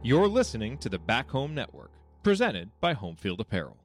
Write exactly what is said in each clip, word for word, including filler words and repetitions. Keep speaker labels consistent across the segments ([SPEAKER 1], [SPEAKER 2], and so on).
[SPEAKER 1] You're listening to the Back Home Network, presented by Home Field Apparel.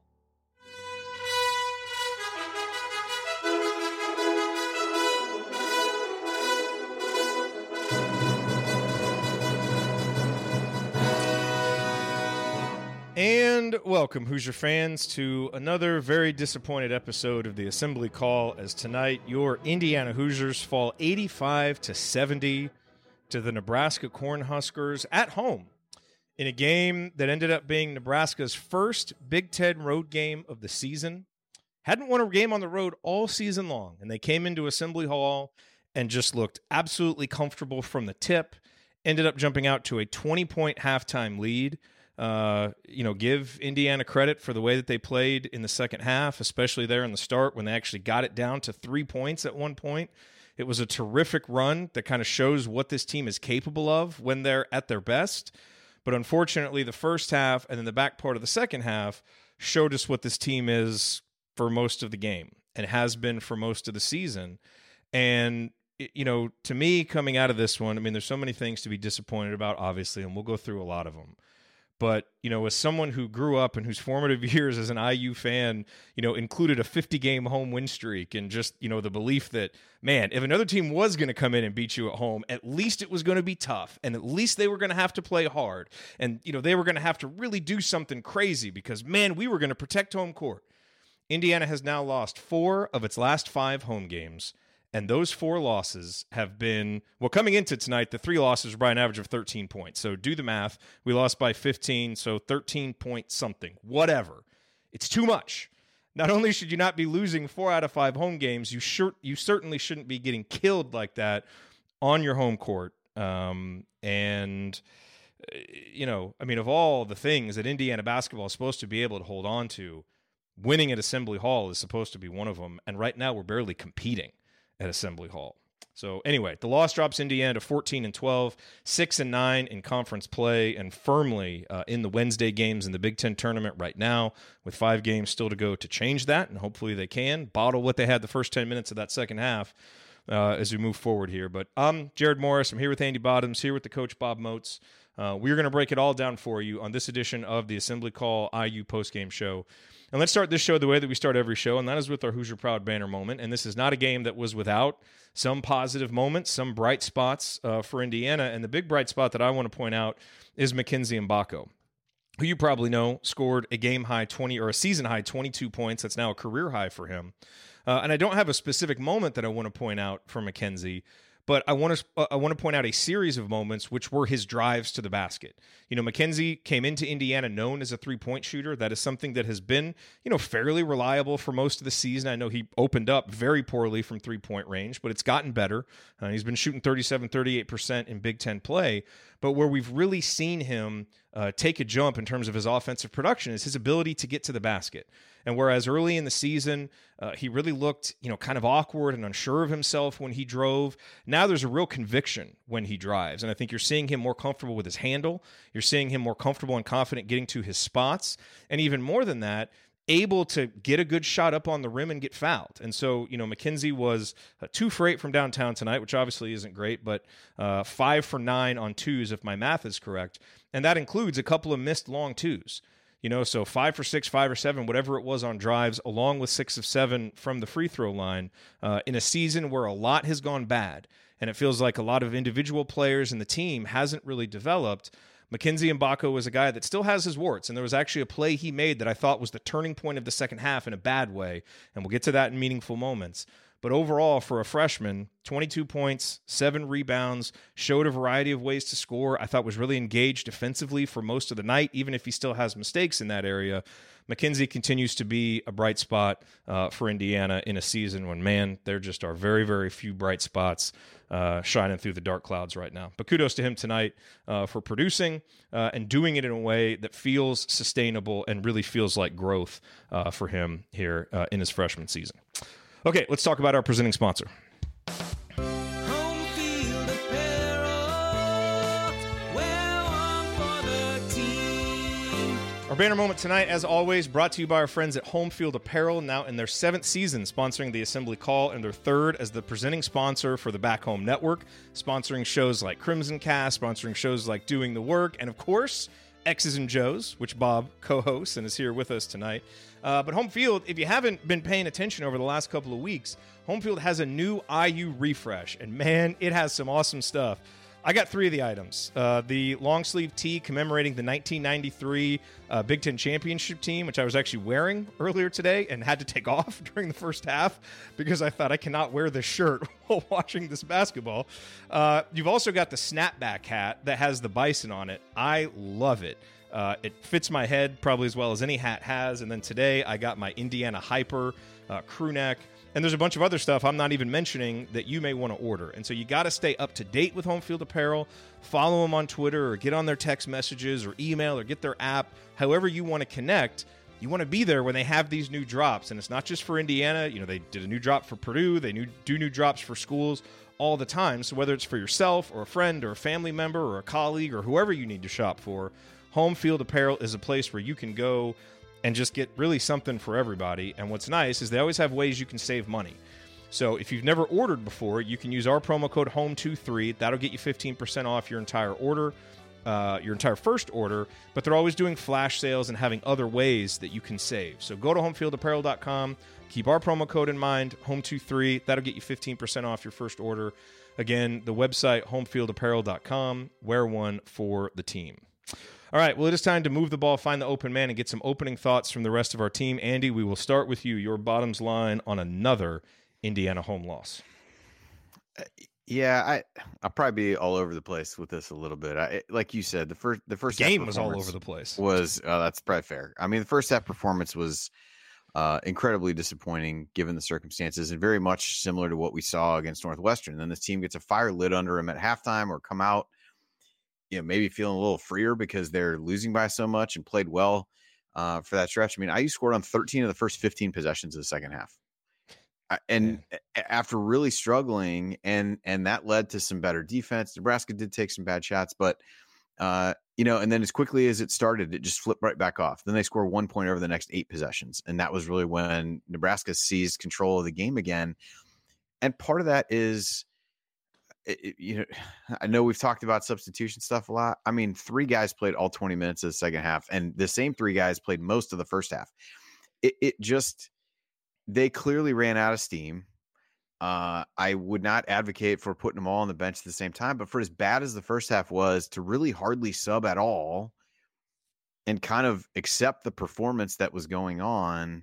[SPEAKER 1] And welcome, Hoosier fans, to another very disappointed episode of the Assembly Call, as tonight your Indiana Hoosiers fall eighty-five to seventy to the Nebraska Cornhuskers at home in a game that ended up being Nebraska's first Big Ten road game of the season. Hadn't won a game on the road all season long, and they came into Assembly Hall and just looked absolutely comfortable from the tip, ended up jumping out to a twenty-point halftime lead. Uh, you know, give Indiana credit for the way that they played in the second half, especially there in the start when they actually got it down to three points at one point. It was a terrific run that kind of shows what this team is capable of when they're at their best. But unfortunately, the first half and then the back part of the second half showed us what this team is for most of the game and has been for most of the season. And, you know, to me, coming out of this one, I mean, there's so many things to be disappointed about, obviously, and we'll go through a lot of them. But, you know, as someone who grew up and whose formative years as an I U fan, you know, included a fifty-game home win streak and just, you know, the belief that, man, if another team was going to come in and beat you at home, at least it was going to be tough, and at least they were going to have to play hard, and, you know, they were going to have to really do something crazy because, man, we were going to protect home court. Indiana has now lost four of its last five home games. And those four losses have been, well, coming into tonight, the three losses were by an average of thirteen points. So do the math. We lost by fifteen, so thirteen point something. Whatever. It's too much. Not only should you not be losing four out of five home games, you sure, you certainly shouldn't be getting killed like that on your home court. Um, and, you know, I mean, of all the things that Indiana basketball is supposed to be able to hold on to, winning at Assembly Hall is supposed to be one of them. And right now we're barely competing at Assembly Hall. So anyway, the loss drops Indiana to fourteen and twelve, six and nine in conference play, and firmly uh, in the Wednesday games in the Big Ten tournament right now, with five games still to go to change that, and hopefully they can bottle what they had the first ten minutes of that second half uh, as we move forward here. But I'm Jared Morris. I'm here with Andy Bottoms, here with the coach Bob Moats. Uh, we're going to break it all down for you on this edition of the Assembly Call I U postgame show. And let's start this show the way that we start every show, and that is with our Hoosier Proud banner moment. And this is not a game that was without some positive moments, some bright spots uh, for Indiana. And the big bright spot that I want to point out is Mackenzie Mbako, who you probably know scored a game-high twenty or a season-high twenty-two points. That's now a career high for him. Uh, and I don't have a specific moment that I want to point out for Mackenzie, but I want to uh, I want to point out a series of moments which were his drives to the basket. You know, Mackenzie came into Indiana known as a three-point shooter. That is something that has been, you know, fairly reliable for most of the season. I know he opened up very poorly from three-point range, but it's gotten better. Uh, he's been shooting thirty-seven, thirty-eight percent in Big Ten play. But where we've really seen him uh, take a jump in terms of his offensive production is his ability to get to the basket. And whereas early in the season, uh, he really looked, you know, kind of awkward and unsure of himself when he drove, now there's a real conviction when he drives. And I think you're seeing him more comfortable with his handle. You're seeing him more comfortable and confident getting to his spots. And even more than that, able to get a good shot up on the rim and get fouled. And so, you know, Mackenzie was uh, two for eight from downtown tonight, which obviously isn't great, but uh, five for nine on twos, if my math is correct. And that includes a couple of missed long twos. You know, so five for six, five or seven, whatever it was on drives, along with six of seven from the free throw line uh, in a season where a lot has gone bad. And it feels like a lot of individual players in the team hasn't really developed. Mackenzie Mbako is a guy that still has his warts, and there was actually a play he made that I thought was the turning point of the second half in a bad way, and we'll get to that in meaningful moments. But overall, for a freshman, twenty-two points, seven rebounds, showed a variety of ways to score. I thought was really engaged defensively for most of the night, even if he still has mistakes in that area. Mackenzie continues to be a bright spot uh, for Indiana in a season when, man, there just are very, very few bright spots uh, shining through the dark clouds right now. But kudos to him tonight uh, for producing uh, and doing it in a way that feels sustainable and really feels like growth uh, for him here uh, in his freshman season. Okay, let's talk about our presenting sponsor.
[SPEAKER 2] Home Field Apparel, wear one for the team.
[SPEAKER 1] Our banner moment tonight, as always, brought to you by our friends at Home Field Apparel, now in their seventh season, sponsoring the Assembly Call, and their third as the presenting sponsor for the Back Home Network, sponsoring shows like Crimson Cast, sponsoring shows like Doing the Work, and of course, X's and Joe's, which Bob co-hosts and is here with us tonight. Uh, but Home Field, if you haven't been paying attention over the last couple of weeks, Home Field has a new I U refresh, and man, it has some awesome stuff. I got three of the items. Uh, the long sleeve tee commemorating the nineteen ninety-three uh, Big Ten Championship team, which I was actually wearing earlier today and had to take off during the first half because I thought I cannot wear this shirt while watching this basketball. Uh, you've also got the snapback hat that has the bison on it. I love it. Uh, it fits my head probably as well as any hat has. And then today I got my Indiana Hyper uh, crew neck. And there's a bunch of other stuff I'm not even mentioning that you may want to order. And so you got to stay up to date with Home Field Apparel. Follow them on Twitter or get on their text messages or email or get their app. However you want to connect, you want to be there when they have these new drops. And it's not just for Indiana. You know, they did a new drop for Purdue. They new, do new drops for schools all the time. So whether it's for yourself or a friend or a family member or a colleague or whoever you need to shop for, Home Field Apparel is a place where you can go and just get really something for everybody. And what's nice is they always have ways you can save money. So if you've never ordered before, you can use our promo code home twenty-three. That'll get you fifteen percent off your entire order, uh, your entire first order. But they're always doing flash sales and having other ways that you can save. So go to home field apparel dot com. Keep our promo code in mind, home twenty-three. That'll get you fifteen percent off your first order. Again, the website, home field apparel dot com. Wear one for the team. All right, well, it is time to move the ball, find the open man, and get some opening thoughts from the rest of our team. Andy, we will start with you. Your bottoms line on another Indiana home loss.
[SPEAKER 3] Uh, yeah, I I'll probably be all over the place with this a little bit. I, like you said, the first the first
[SPEAKER 1] the game was all over the place.
[SPEAKER 3] Was uh, that's probably fair. I mean, the first half performance was uh, incredibly disappointing given the circumstances, and very much similar to what we saw against Northwestern. Then this team gets a fire lit under them at halftime, or come out, you know, maybe feeling a little freer because they're losing by so much and played well uh, for that stretch. I mean, I U scored on thirteen of the first fifteen possessions of the second half. And yeah. after really struggling, and and that led to some better defense. Nebraska did take some bad shots, but, uh, you know, and then as quickly as it started, it just flipped right back off. Then they score one point over the next eight possessions. And that was really when Nebraska seized control of the game again. And part of that is, It, you know, I know we've talked about substitution stuff a lot. I mean, three guys played all twenty minutes of the second half, and the same three guys played most of the first half. It, it just, they clearly ran out of steam. Uh, I would not advocate for putting them all on the bench at the same time, but for as bad as the first half was, to really hardly sub at all and kind of accept the performance that was going on,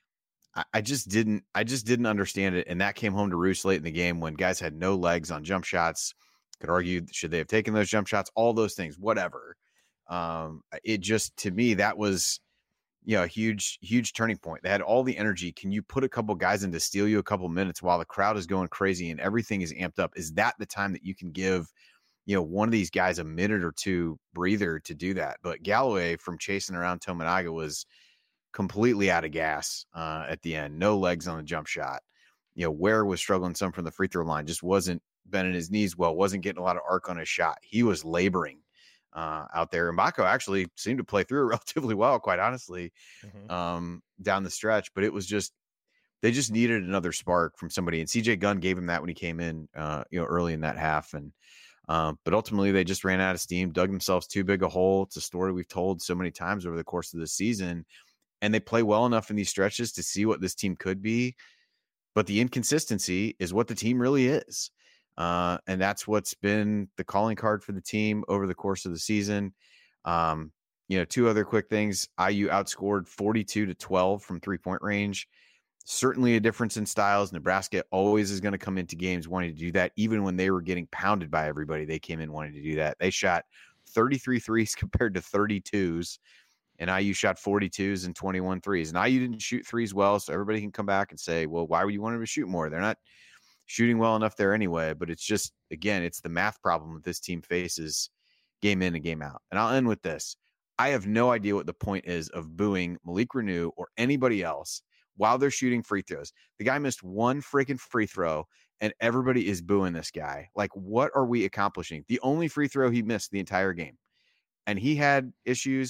[SPEAKER 3] I just didn't, I just didn't understand it. And that came home to roost late in the game when guys had no legs on jump shots. Could argue, should they have taken those jump shots? All those things, whatever. Um, it just, to me, that was, you know, a huge, huge turning point. They had all the energy. Can you put a couple guys in to steal you a couple minutes while the crowd is going crazy and everything is amped up? Is that the time that you can give, you know, one of these guys a minute or two breather to do that? But Galloway, from chasing around Tominaga, was completely out of gas uh, at the end. No legs on the jump shot. You know, Ware was struggling some from the free throw line, just wasn't bending his knees well, wasn't getting a lot of arc on his shot. He was laboring uh, out there. And Mbako actually seemed to play through it relatively well, quite honestly, mm-hmm. um, down the stretch. But it was just, they just needed another spark from somebody. And C J Gunn gave him that when he came in, uh, you know, early in that half. And um, but ultimately they just ran out of steam, dug themselves too big a hole. It's a story we've told so many times over the course of the season. And they play well enough in these stretches to see what this team could be. But the inconsistency is what the team really is. Uh, and that's what's been the calling card for the team over the course of the season. Um, you know, two other quick things. I U outscored forty-two to twelve from three-point range. Certainly a difference in styles. Nebraska always is going to come into games wanting to do that. Even when they were getting pounded by everybody, they came in wanting to do that. They shot thirty-three threes compared to thirty-twos. And I U shot forty-twos and twenty-one threes. And I U didn't shoot threes well, so everybody can come back and say, well, why would you want them to shoot more? They're not shooting well enough there anyway. But it's just, again, it's the math problem that this team faces game in and game out. And I'll end with this. I have no idea what the point is of booing Malik Reneau or anybody else while they're shooting free throws. The guy missed one freaking free throw, and everybody is booing this guy. Like, what are we accomplishing? The only free throw he missed the entire game. And he had issues.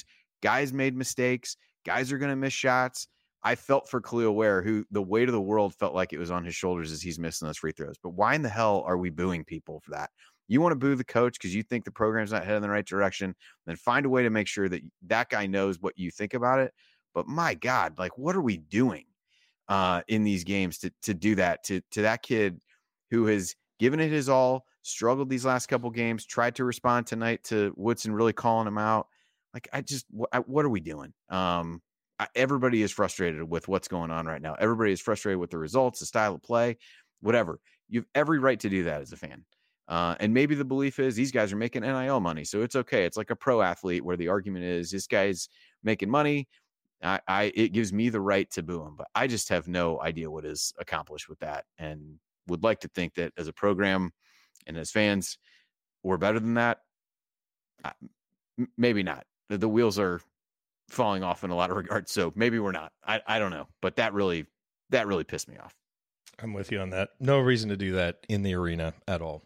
[SPEAKER 3] Guys made mistakes. Guys are going to miss shots. I felt for Khalil Ware, who the weight of the world felt like it was on his shoulders as he's missing those free throws. But why in the hell are we booing people for that? You want to boo the coach because you think the program's not heading in the right direction, then find a way to make sure that that guy knows what you think about it. But my God, like, what are we doing uh, in these games to to do that to to that kid who has given it his all, struggled these last couple games, tried to respond tonight to Woodson really calling him out. Like, I just, what, what are we doing? Um, I, everybody is frustrated with what's going on right now. Everybody is frustrated with the results, the style of play, whatever. You have every right to do that as a fan. Uh, and maybe the belief is these guys are making N I L money, so it's okay. It's like a pro athlete where the argument is this guy's making money. I, I it gives me the right to boo him, but I just have no idea what is accomplished with that, and would like to think that as a program and as fans, we're better than that. Uh, maybe not. The, the wheels are falling off in a lot of regards, so maybe we're not. I, I don't know, but that really that really pissed me off.
[SPEAKER 1] I'm with you on that. No reason to do that in the arena at all.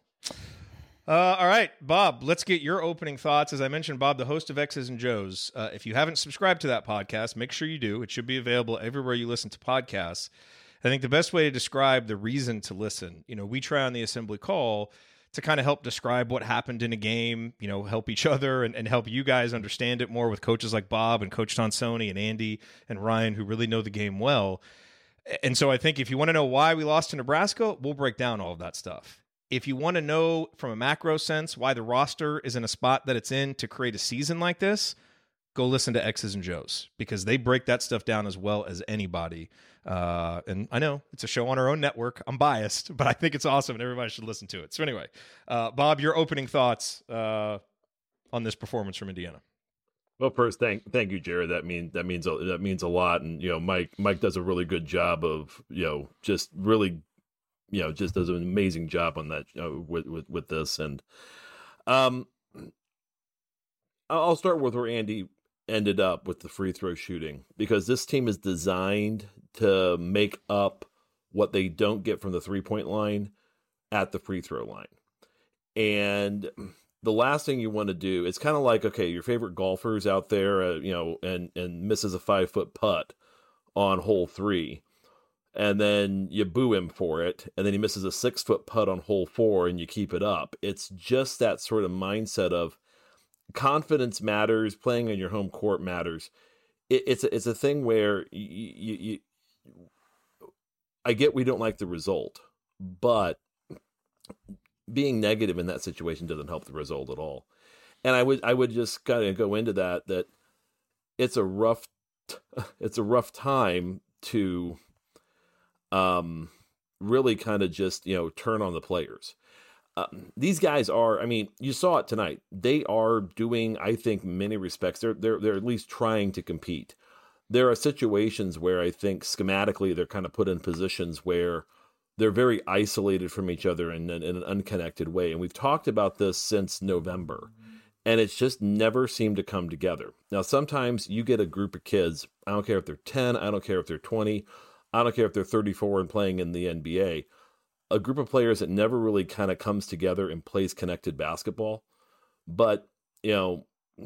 [SPEAKER 1] Uh, all right, Bob, let's get your opening thoughts. As I mentioned, Bob, the host of X's and Joe's. Uh, if you haven't subscribed to that podcast, make sure you do. It should be available everywhere you listen to podcasts. I think the best way to describe the reason to listen, you know, we try on the Assembly Call to kind of help describe what happened in a game, you know, help each other and, and help you guys understand it more with coaches like Bob and Coach Tonsoni and Andy and Ryan, who really know the game well. And so I think if you want to know why we lost to Nebraska, we'll break down all of that stuff. If you want to know from a macro sense why the roster is in a spot that it's in to create a season like this, go listen to X's and Joe's, because they break that stuff down as well as anybody. Uh, and I know it's a show on our own network. I'm biased, but I think it's awesome and everybody should listen to it. So anyway, uh, Bob, your opening thoughts uh, on this performance from Indiana.
[SPEAKER 4] Well, first, thank thank you, Jared. That mean that means a, that means a lot, and you know, Mike Mike does a really good job of you know just really you know just does an amazing job on that you know, with with with this, and um, I'll start with where Andy ended up with the free throw shooting, because this team is designed to make up what they don't get from the three point line at the free throw line, and the last thing you want to do, it's kind of like, okay, your favorite golfer's out there, uh, you know, and, and misses a five foot putt on hole three, and then you boo him for it, and then he misses a six foot putt on hole four and you keep it up. It's just that sort of mindset of confidence matters, playing on your home court matters. It, it's, a, it's a thing where you, you, you, I get we don't like the result, but being negative in that situation doesn't help the result at all. And I would I would just kind of go into that that it's a rough it's a rough time to um really kind of just, you know, turn on the players. Uh, these guys are, I mean, you saw it tonight. They are doing, I think, many respects, they're they're they're at least trying to compete. There are situations where I think schematically they're kind of put in positions where they're very isolated from each other in, in, in an unconnected way. And we've talked about this since November, and it's just never seemed to come together. Now, sometimes you get a group of kids, I don't care if they're ten, I don't care if they're twenty, I don't care if they're thirty-four and playing in the N B A, a group of players that never really kind of comes together and plays connected basketball. But, you know,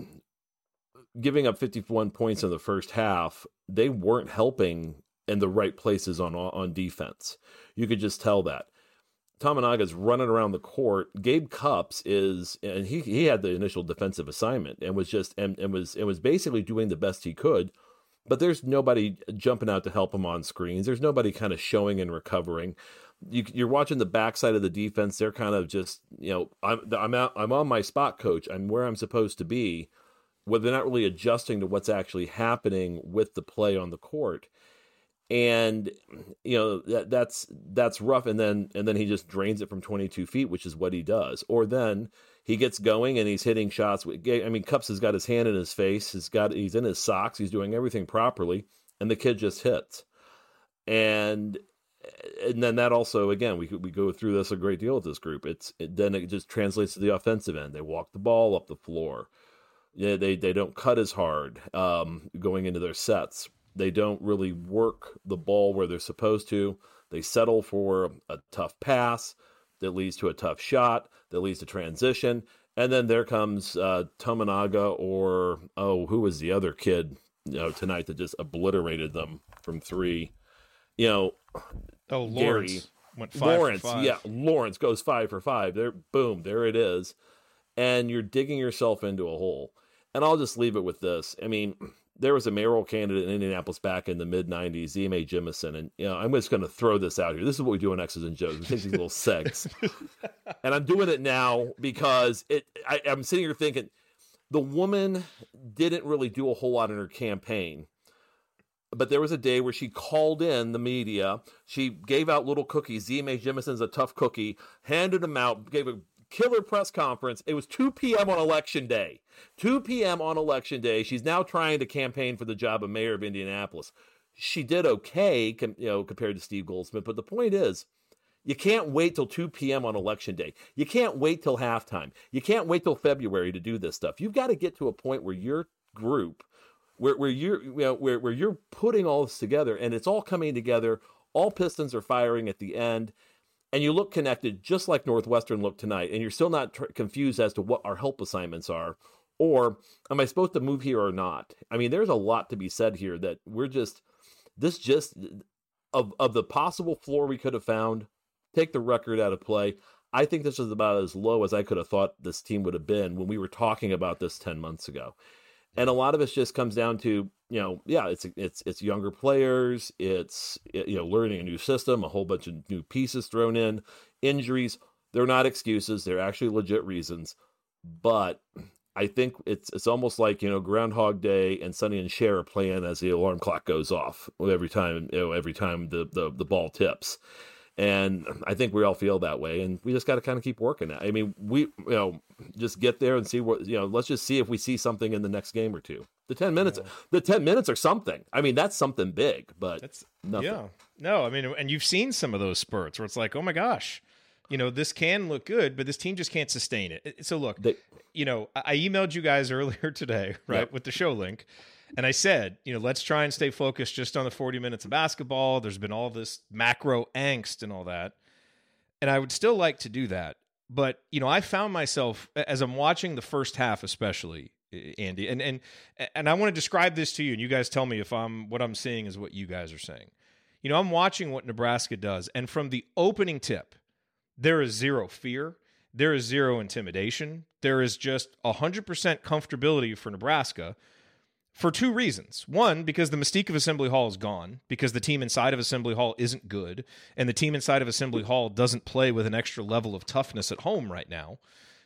[SPEAKER 4] giving up fifty-one points in the first half, they weren't helping in the right places on on defense. You could just tell that. Tominaga's running around the court. Gabe Cupps is, and he he had the initial defensive assignment and was just and, and was and was basically doing the best he could. But there's nobody jumping out to help him on screens. There's nobody kind of showing and recovering. You, you're watching the backside of the defense. They're kind of just, you know, I'm I'm out, I'm on my spot, coach. I'm where I'm supposed to be. Where they're not really adjusting to what's actually happening with the play on the court. And, you know, that, that's that's rough. And then and then he just drains it from twenty-two feet, which is what he does. Or then he gets going and he's hitting shots. With, I mean, Cupps has got his hand in his face. He's got he's in his socks. He's doing everything properly. And the kid just hits. And and then that also, again, we we go through this a great deal with this group. It's it, then it just translates to the offensive end. They walk the ball up the floor. Yeah, they, they don't cut as hard um, going into their sets. They don't really work the ball where they're supposed to. They settle for a tough pass that leads to a tough shot, that leads to transition, And then there comes uh, Tominaga or, oh, who was the other kid, you know, tonight that just obliterated them from three. You know,
[SPEAKER 1] Oh,
[SPEAKER 4] Gary,
[SPEAKER 1] Lawrence went five
[SPEAKER 4] Lawrence,
[SPEAKER 1] for five.
[SPEAKER 4] yeah, Lawrence goes five for five. There, boom, there it is. And you're digging yourself into a hole. And I'll just leave it with this. I mean, there was a mayoral candidate in Indianapolis back in the mid nineties, E M A Jemison. And, you know, I'm just going to throw this out here. This is what we do on X's and Joes. We take these little segs. And I'm doing it now because it. I, I'm sitting here thinking the woman didn't really do a whole lot in her campaign. But there was a day where she called in the media. She gave out little cookies. E M A Jemison's a tough cookie. Handed them out. Gave a killer press conference. It was two p.m. on election day. two p.m. on election day. She's now trying to campaign for the job of mayor of Indianapolis. She did okay, you know, compared to Steve Goldsmith. But the point is, you can't wait till two p.m. on election day. You can't wait till halftime. You can't wait till February to do this stuff. You've got to get to a point where your group, where where you're, you know, where where you're putting all this together, and it's all coming together. All pistons are firing at the end. And you look connected, just like Northwestern looked tonight, and you're still not tr- confused as to what our help assignments are, or am I supposed to move here or not? I mean, there's a lot to be said here that we're just, this just, of, of the possible floor we could have found, take the record out of play. I think this is about as low as I could have thought this team would have been when we were talking about this ten months ago. And a lot of it just comes down to, you know, yeah, it's it's it's younger players, it's, you know, learning a new system, a whole bunch of new pieces thrown in, injuries. They're not excuses; they're actually legit reasons. But I think it's it's almost like, you know, Groundhog Day and Sonny and Cher are playing as the alarm clock goes off every time, you know, every time the the, the ball tips. And I think we all feel that way, and we just got to kind of keep working it. I mean, we, you know, just get there and see what, you know, let's just see if we see something in the next game or two. The ten minutes, yeah. the ten minutes are something. I mean, that's something big, but that's nothing.
[SPEAKER 1] Yeah, no, I mean, and you've seen some of those spurts where it's like, oh my gosh, you know, this can look good, but this team just can't sustain it. So look, they, you know, I emailed you guys earlier today, right, yep. with the show link. And I said, you know, let's try and stay focused just on the forty minutes of basketball. There's been all this macro angst and all that. And I would still like to do that. But, you know, I found myself, as I'm watching the first half especially, Andy, and and and I want to describe this to you, and you guys tell me if I'm what I'm seeing is what you guys are saying. You know, I'm watching what Nebraska does, and from the opening tip, there is zero fear. There is zero intimidation. There is just one hundred percent comfortability for Nebraska. For two reasons. One, because the mystique of Assembly Hall is gone, because the team inside of Assembly Hall isn't good, and the team inside of Assembly Hall doesn't play with an extra level of toughness at home right now.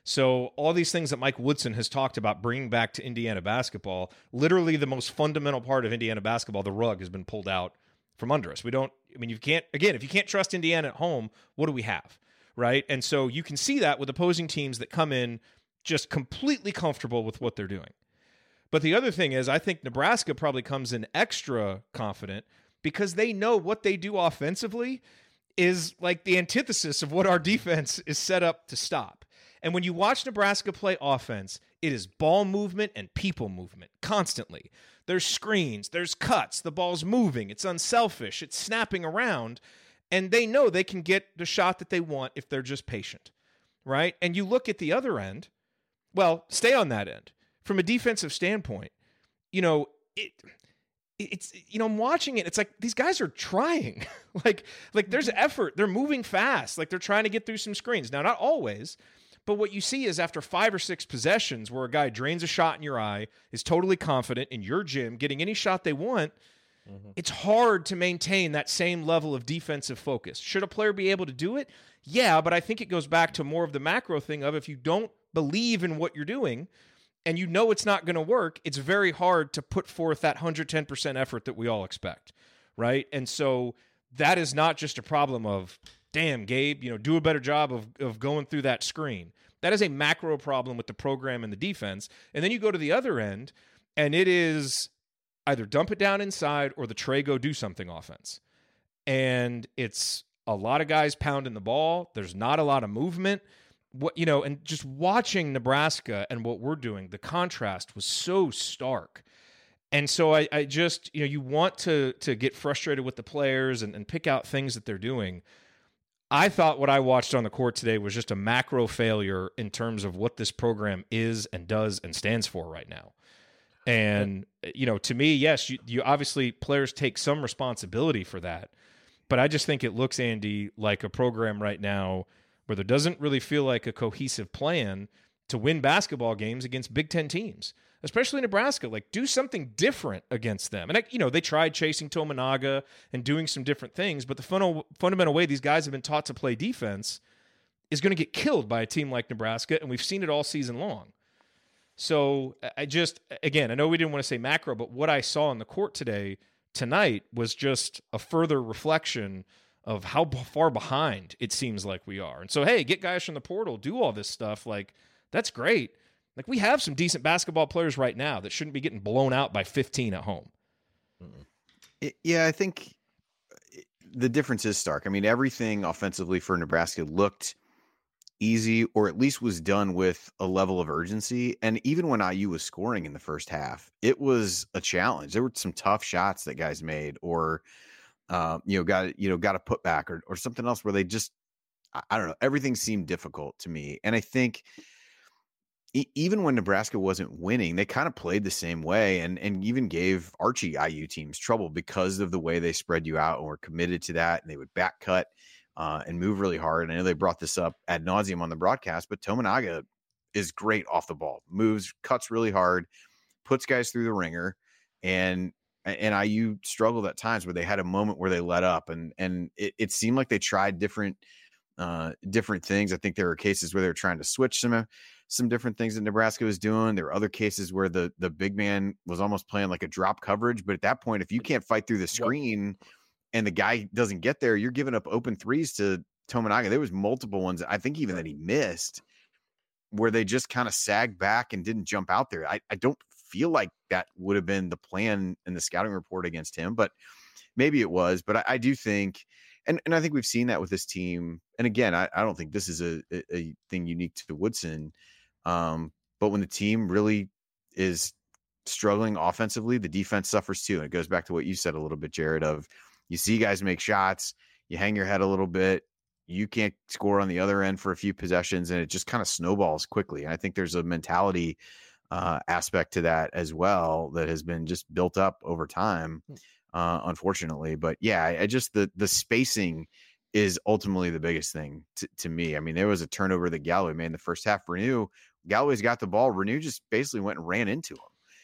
[SPEAKER 1] So all these things that Mike Woodson has talked about bringing back to Indiana basketball, literally the most fundamental part of Indiana basketball, the rug has been pulled out from under us. We don't, I mean, you can't, again, if you can't trust Indiana at home, what do we have, right? And so you can see that with opposing teams that come in just completely comfortable with what they're doing. But the other thing is, I think Nebraska probably comes in extra confident because they know what they do offensively is like the antithesis of what our defense is set up to stop. And when you watch Nebraska play offense, it is ball movement and people movement constantly. There's screens, there's cuts, the ball's moving, it's unselfish, it's snapping around, and they know they can get the shot that they want if they're just patient, right? And you look at the other end, well, stay on that end. From a defensive standpoint, you know, it, it's, you know, I'm watching it. It's like these guys are trying. like, like there's effort. They're moving fast. Like they're trying to get through some screens. Now, not always, but what you see is after five or six possessions where a guy drains a shot in your eye, is totally confident in your gym, getting any shot they want, mm-hmm. it's hard to maintain that same level of defensive focus. Should a player be able to do it? Yeah, but I think it goes back to more of the macro thing of if you don't believe in what you're doing, and you know it's not going to work, it's very hard to put forth that one hundred ten percent effort that we all expect, right? And so that is not just a problem of, damn, Gabe, you know, do a better job of, of going through that screen. That is a macro problem with the program and the defense. And then you go to the other end, and it is either dump it down inside or the Trey go do something offense. And it's a lot of guys pounding the ball. There's not a lot of movement. What, you know, and just watching Nebraska and what we're doing, the contrast was so stark. And so I, I just, you know, you want to to get frustrated with the players and, and pick out things that they're doing. I thought what I watched on the court today was just a macro failure in terms of what this program is and does and stands for right now. And, you know, to me, yes, you, you obviously players take some responsibility for that. But I just think it looks, Andy, like a program right now where there doesn't really feel like a cohesive plan to win basketball games against Big Ten teams, especially Nebraska. Like, do something different against them. And, I, you know, they tried chasing Tominaga and doing some different things, but the fun- fundamental way these guys have been taught to play defense is going to get killed by a team like Nebraska, and we've seen it all season long. So I just, again, I know we didn't want to say macro, but what I saw in the court today, tonight, was just a further reflection of how b- far behind it seems like we are. And so, hey, get guys from the portal, do all this stuff. Like, that's great. Like, we have some decent basketball players right now that shouldn't be getting blown out by fifteen at home.
[SPEAKER 3] It, yeah, I think the difference is stark. I mean, everything offensively for Nebraska looked easy, or at least was done with a level of urgency. And even when I U was scoring in the first half, it was a challenge. There were some tough shots that guys made, or uh, you know, got you know, got a putback or or something else where they just, I, I don't know, everything seemed difficult to me. And I think e- even when Nebraska wasn't winning, they kind of played the same way, and and even gave Archie I U teams trouble because of the way they spread you out and were committed to that, and they would back cut Uh, and move really hard. And I know they brought this up ad nauseum on the broadcast, but Tominaga is great off the ball, moves, cuts really hard, puts guys through the ringer. And and I U struggled at times where they had a moment where they let up, and and it, it seemed like they tried different uh, different things. I think there were cases where they were trying to switch some some different things that Nebraska was doing. There were other cases where the the big man was almost playing like a drop coverage. But at that point, if you can't fight through the screen, yep, and the guy doesn't get there, you're giving up open threes to Tominaga. There was multiple ones, I think even that he missed, where they just kind of sagged back and didn't jump out there. I, I don't feel like that would have been the plan in the scouting report against him, but maybe it was. But I, I do think, and, and I think we've seen that with this team. And again, I, I don't think this is a, a, a thing unique to Woodson. Um, but when the team really is struggling offensively, the defense suffers too. And it goes back to what you said a little bit, Jared, of, you see guys make shots, you hang your head a little bit, you can't score on the other end for a few possessions, and it just kind of snowballs quickly. And I think there's a mentality uh, aspect to that as well that has been just built up over time, uh, unfortunately. But yeah, I, I just the the spacing is ultimately the biggest thing to, to me. I mean, there was a turnover that Galloway made in the first half. Renew, Galloway's got the ball. Renew just basically went and ran into him.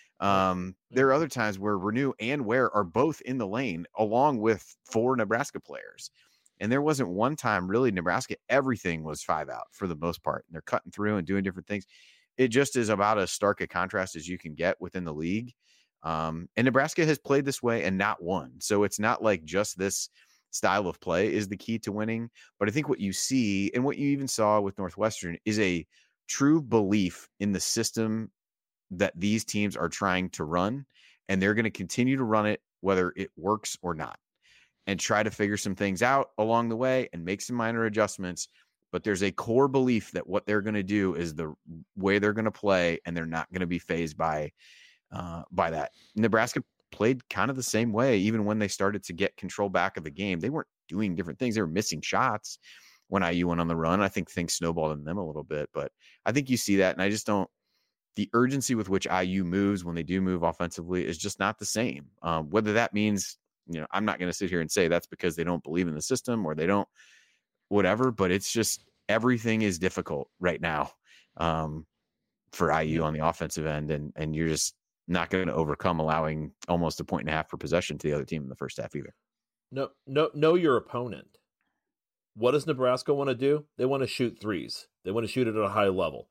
[SPEAKER 3] Um, there are other times where Renew and Ware are both in the lane along with four Nebraska players. And there wasn't one time really Nebraska, everything was five out for the most part. And they're cutting through and doing different things. It just is about as stark a contrast as you can get within the league. Um, and Nebraska has played this way and not won. So it's not like just this style of play is the key to winning. But I think what you see, and what you even saw with Northwestern, is a true belief in the system that these teams are trying to run, and they're going to continue to run it whether it works or not, and try to figure some things out along the way and make some minor adjustments. But there's a core belief that what they're going to do is the way they're going to play, and they're not going to be fazed by uh, by that. Nebraska played kind of the same way, even when they started to get control back of the game. They weren't doing different things. They were missing shots when I U went on the run. I think things snowballed in them a little bit, but I think you see that, and I just don't. The urgency with which I U moves when they do move offensively is just not the same. Um, whether that means, you know, I'm not going to sit here and say that's because they don't believe in the system or they don't whatever, but it's just everything is difficult right now um, for I U on the offensive end. And, and you're just not going to overcome allowing almost a point and a half per possession to the other team in the first half either.
[SPEAKER 4] No, no, know your opponent. What does Nebraska want to do? They want to shoot threes. They want to shoot it at a high level.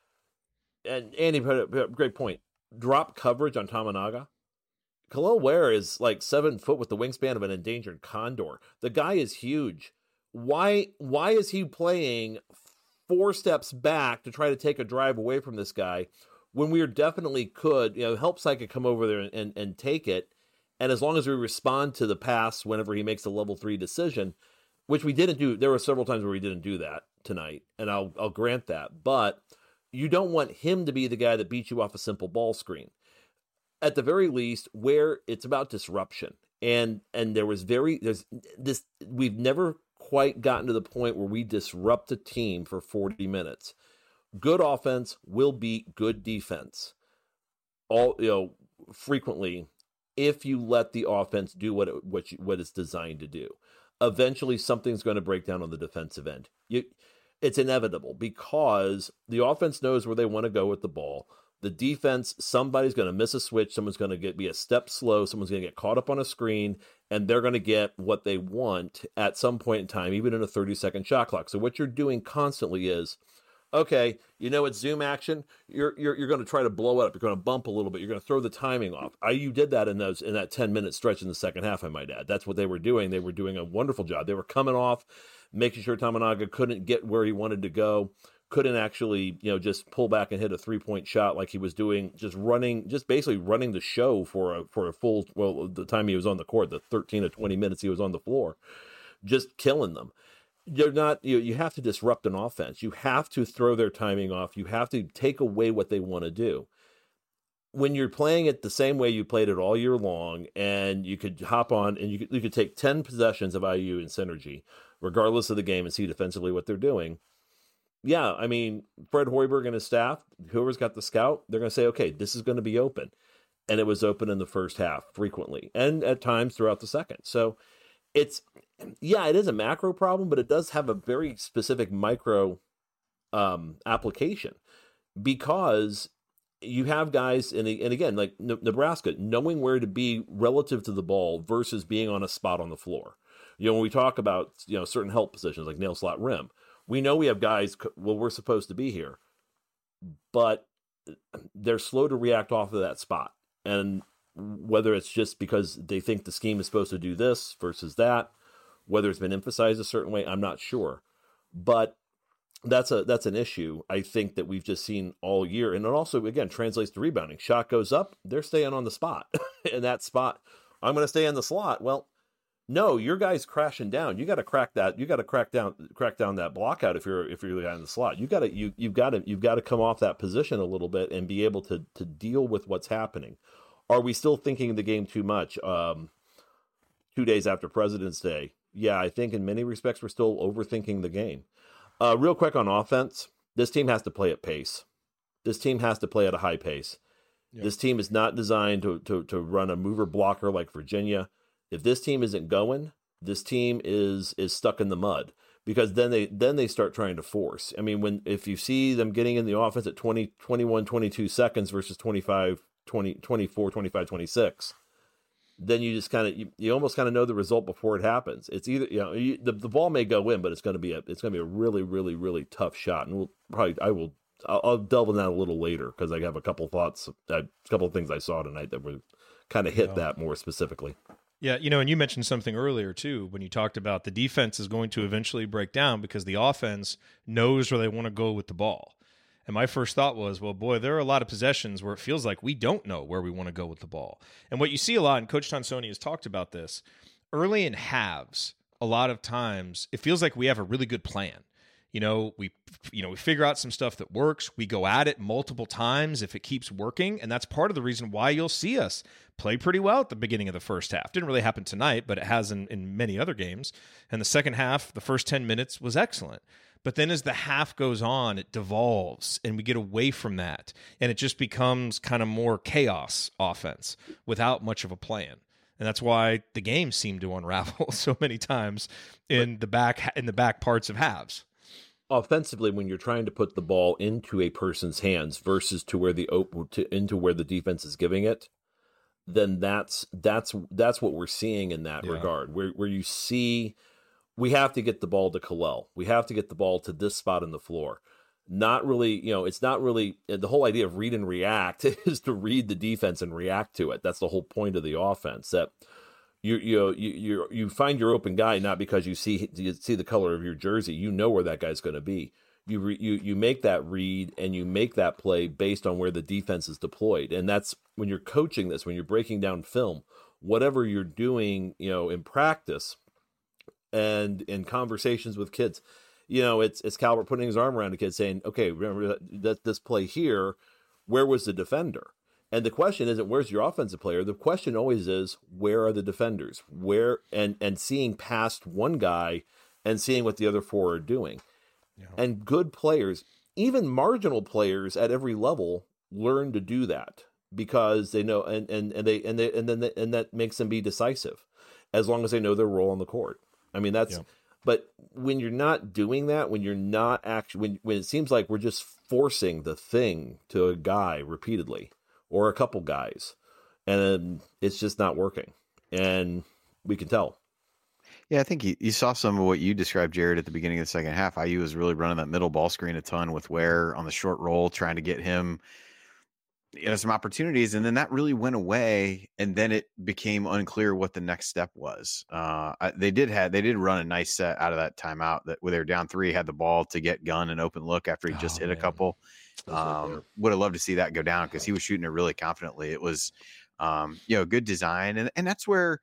[SPEAKER 4] And Andy put a great point. Drop coverage on Tominaga. Khalil Ware is like seven foot with the wingspan of an endangered condor. The guy is huge. Why? Why is he playing four steps back to try to take a drive away from this guy when we definitely could? You know, help Psychic come over there and, and, and take it. And as long as we respond to the pass whenever he makes a level three decision, which we didn't do, there were several times where we didn't do that tonight, and I'll I'll grant that, but. You don't want him to be the guy that beats you off a simple ball screen. At the very least, where it's about disruption. And and there was very, there's this, we've never quite gotten to the point where we disrupt a team for forty minutes. Good offense will beat good defense. All, you know, frequently, if you let the offense do what it, what you, what it's designed to do. Eventually, something's going to break down on the defensive end. You, it's inevitable because the offense knows where they want to go with the ball. The defense, somebody's going to miss a switch. Someone's going to get be a step slow. Someone's going to get caught up on a screen, and they're going to get what they want at some point in time, even in a thirty-second shot clock. So what you're doing constantly is, okay, you know it's zoom action. You're you're you're going to try to blow it up. You're going to bump a little bit. You're going to throw the timing off. I you did that in those in that ten minute stretch in the second half. I might add. That's what they were doing. They were doing a wonderful job. They were coming off, making sure Tominaga couldn't get where he wanted to go. Couldn't actually, you know, just pull back and hit a three-point shot like he was doing, just running, just basically running the show for a for a full, well, the time he was on the court, the thirteen to twenty minutes he was on the floor, just killing them. You're not, you you have to disrupt an offense. You have to throw their timing off. You have to take away what they want to do. When you're playing it the same way you played it all year long, and you could hop on and you could, you could take ten possessions of I U in synergy, regardless of the game, and see defensively what they're doing. Yeah, I mean, Fred Hoiberg and his staff, whoever's got the scout, they're going to say, okay, this is going to be open. And it was open in the first half frequently and at times throughout the second. So it's, yeah, it is a macro problem, but it does have a very specific micro um, application because you have guys, and, and again, like Nebraska, knowing where to be relative to the ball versus being on a spot on the floor. You know, when we talk about, you know, certain help positions like nail slot rim, we know we have guys, well, we're supposed to be here, but they're slow to react off of that spot. And whether it's just because they think the scheme is supposed to do this versus that, whether it's been emphasized a certain way, I'm not sure. But that's a that's an issue, I think, that we've just seen all year. And it also, again, translates to rebounding. Shot goes up, they're staying on the spot. In that spot, I'm going to stay in the slot. Well, no, your guy's crashing down. You got to crack that. You got to crack down, crack down that block out if you're if you're the guy in the slot. You got to you you've got to you've got to come off that position a little bit and be able to to deal with what's happening. Are we still thinking the game too much? Um, two days after President's Day, yeah, I think in many respects we're still overthinking the game. Uh, real quick on offense, this team has to play at pace. This team has to play at a high pace. Yep. This team is not designed to to to run a mover blocker like Virginia. If this team isn't going, this team is is stuck in the mud because then they then they start trying to force. I mean, when if you see them getting in the offense at twenty, twenty-one, twenty-two seconds versus twenty-five, twenty, twenty-four, twenty-five, twenty-six, then you just kind of you, you almost kind of know the result before it happens. It's either, you know, you, the the ball may go in, but it's going to be a it's going to be a really really really tough shot. And we'll probably I will I'll, I'll delve in that a little later because I have a couple thoughts, a couple of things I saw tonight that were kind of hit yeah. that more specifically.
[SPEAKER 1] Yeah, you know, and you mentioned something earlier, too, when you talked about the defense is going to eventually break down because the offense knows where they want to go with the ball. And my first thought was, well, boy, there are a lot of possessions where it feels like we don't know where we want to go with the ball. And what you see a lot, and Coach Tonsoni has talked about this, early in halves, a lot of times it feels like we have a really good plan. You know, we you know, we figure out some stuff that works. We go at it multiple times if it keeps working. And that's part of the reason why you'll see us play pretty well at the beginning of the first half. Didn't really happen tonight, but it has in, in many other games. And the second half, the first ten minutes was excellent. But then as the half goes on, it devolves and we get away from that. And it just becomes kind of more chaos offense without much of a plan. And that's why the game seemed to unravel so many times in the back in the back parts of halves.
[SPEAKER 4] Offensively, when you're trying to put the ball into a person's hands versus to where the to, into where the defense is giving it, then that's that's that's what we're seeing in that yeah. regard. Where where you see we have to get the ball to Kalel, we have to get the ball to this spot in the floor. Not really, you know, it's not really the whole idea of read and react is to read the defense and react to it. That's the whole point of the offense. That You you you you you find your open guy not because you see you see the color of your jersey. You know where that guy's going to be. You re, you you make that read and you make that play based on where the defense is deployed. And that's when you're coaching this, when you're breaking down film, whatever you're doing, you know, in practice and in conversations with kids. You know, it's it's Calvert putting his arm around a kid saying, "Okay, remember that this play here, where was the defender?" And the question isn't where's your offensive player. The question always is where are the defenders? Where and and seeing past one guy and seeing what the other four are doing.
[SPEAKER 1] Yeah.
[SPEAKER 4] And good players, even marginal players at every level, learn to do that because they know, and, and, and they, and they, and then, they, and that makes them be decisive as long as they know their role on the court. I mean, that's, yeah. But when you're not doing that, when you're not actually, when, when it seems like we're just forcing the thing to a guy repeatedly or a couple guys, and it's just not working. And we can tell.
[SPEAKER 3] Yeah, I think you, you saw some of what you described, Jared, at the beginning of the second half. I U was really running that middle ball screen a ton with Ware on the short roll, trying to get him, you know, some opportunities. And then that really went away. And then it became unclear what the next step was. Uh, they did have, they did run a nice set out of that timeout that where they were down three, had the ball to get Gunn an open look after he just oh, hit man. a couple. Um, would have loved to see that go down because he was shooting it really confidently. It was, um, you know, good design. And, and that's where,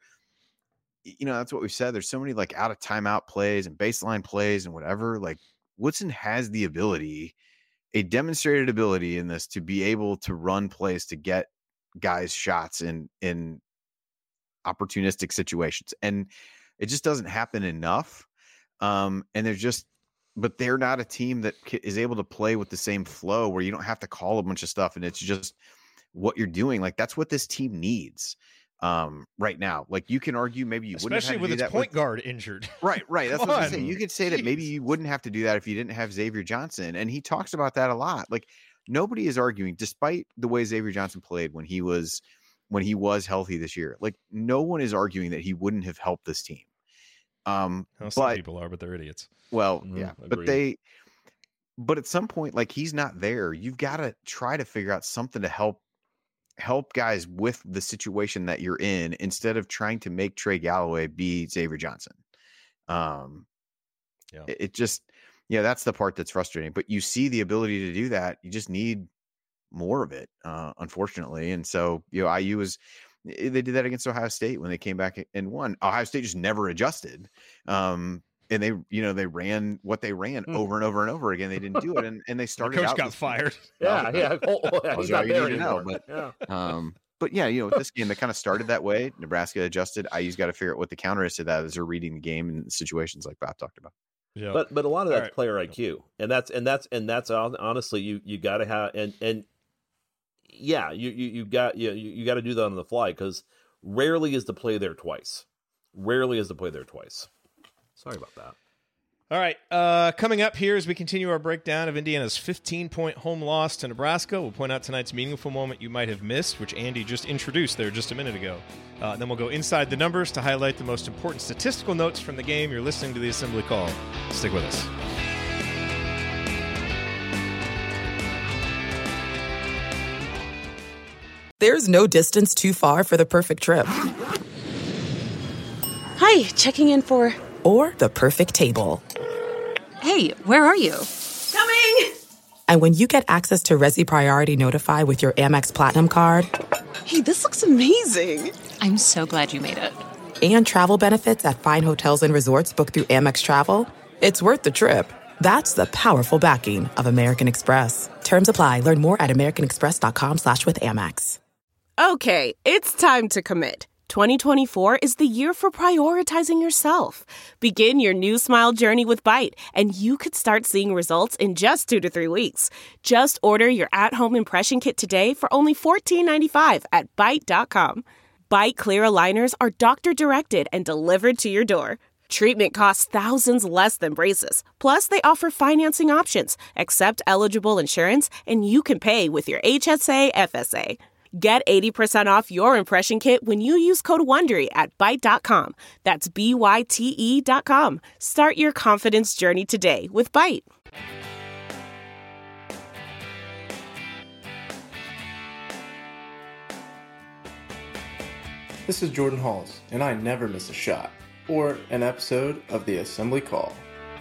[SPEAKER 3] you know, that's what we said. There's so many like out of timeout plays and baseline plays and whatever. Like Woodson has the ability, a demonstrated ability in this to be able to run plays to get guys shots in, in opportunistic situations. And it just doesn't happen enough. Um, and they're just, but they're not a team that is able to play with the same flow where you don't have to call a bunch of stuff. And it's just what you're doing. Like that's what this team needs. Um, right now, like you can argue maybe you wouldn't
[SPEAKER 1] especially
[SPEAKER 3] have
[SPEAKER 1] with
[SPEAKER 3] to do
[SPEAKER 1] its
[SPEAKER 3] that
[SPEAKER 1] point
[SPEAKER 3] with,
[SPEAKER 1] guard injured.
[SPEAKER 3] Right, right. That's
[SPEAKER 1] Come
[SPEAKER 3] what
[SPEAKER 1] on.
[SPEAKER 3] I'm saying. You could say
[SPEAKER 1] Jeez.
[SPEAKER 3] that maybe you wouldn't have to do that if you didn't have Xavier Johnson, and he talks about that a lot. Like nobody is arguing, despite the way Xavier Johnson played when he was when he was healthy this year. Like no one is arguing that he wouldn't have helped this team. Um,
[SPEAKER 1] well, some
[SPEAKER 3] but,
[SPEAKER 1] people are, but they're idiots.
[SPEAKER 3] Well,
[SPEAKER 4] mm,
[SPEAKER 3] yeah,
[SPEAKER 4] agreed.
[SPEAKER 3] but they. But at some point, like he's not there. You've got to try to figure out something to help. help guys with the situation that you're in instead of trying to make Trey Galloway be Xavier Johnson. Um, yeah. it, it just, yeah, that's the part that's frustrating, but you see the ability to do that. You just need more of it, uh, unfortunately. And so, you know, I U was, they did that against Ohio State when they came back and won. Ohio State just never adjusted. Um, And they, you know, they ran what they ran
[SPEAKER 4] hmm.
[SPEAKER 3] over and over and over again. They didn't do it, and, and they started.
[SPEAKER 1] The coach
[SPEAKER 3] out
[SPEAKER 1] got
[SPEAKER 3] this,
[SPEAKER 1] fired.
[SPEAKER 4] Yeah, yeah. Oh, oh, yeah. He's not there anymore.
[SPEAKER 3] Know, but,
[SPEAKER 4] yeah.
[SPEAKER 3] um, but yeah, you know, with this game, they kind of started that way. Nebraska adjusted. I U's got to figure out what the counter is to that as they're reading the game in situations like Bob talked about.
[SPEAKER 1] Yeah,
[SPEAKER 4] but but a lot of that's
[SPEAKER 1] right.
[SPEAKER 4] player I Q, and that's and that's and that's honestly you you got to have and and yeah, you you you got you you got to do that on the fly because rarely is the play there twice. Rarely is the play there twice. Sorry about that.
[SPEAKER 1] All right, uh, coming up here as we continue our breakdown of Indiana's fifteen-point home loss to Nebraska, we'll point out tonight's meaningful moment you might have missed, which Andy just introduced there just a minute ago. Uh, then we'll go inside the numbers to highlight the most important statistical notes from the game. You're listening to the Assembly Call. Stick with us.
[SPEAKER 5] There's no distance too far for the perfect trip.
[SPEAKER 6] Hi, checking in for...
[SPEAKER 5] Or the perfect table.
[SPEAKER 6] Hey, where are you? Coming!
[SPEAKER 5] And when you get access to Resi Priority Notify with your Amex Platinum card...
[SPEAKER 6] Hey, this looks amazing!
[SPEAKER 7] I'm so glad you made it.
[SPEAKER 5] And travel benefits at fine hotels and resorts booked through Amex Travel, it's worth the trip. That's the powerful backing of American Express. Terms apply. Learn more at americanexpress.com slash with Amex.
[SPEAKER 8] Okay, it's time to commit. twenty twenty-four is the year for prioritizing yourself. Begin your new smile journey with Byte, and you could start seeing results in just two to three weeks. Just order your at-home impression kit today for only fourteen ninety-five at byte dot com. Byte Clear aligners are doctor-directed and delivered to your door. Treatment costs thousands less than braces. Plus, they offer financing options, accept eligible insurance, and you can pay with your H S A F S A. Get eighty percent off your impression kit when you use code WONDERY at byte dot com. That's B Y T E dot com. Start your confidence journey today with Byte.
[SPEAKER 9] This is Jordan Halls, and I never miss a shot or an episode of the Assembly Call.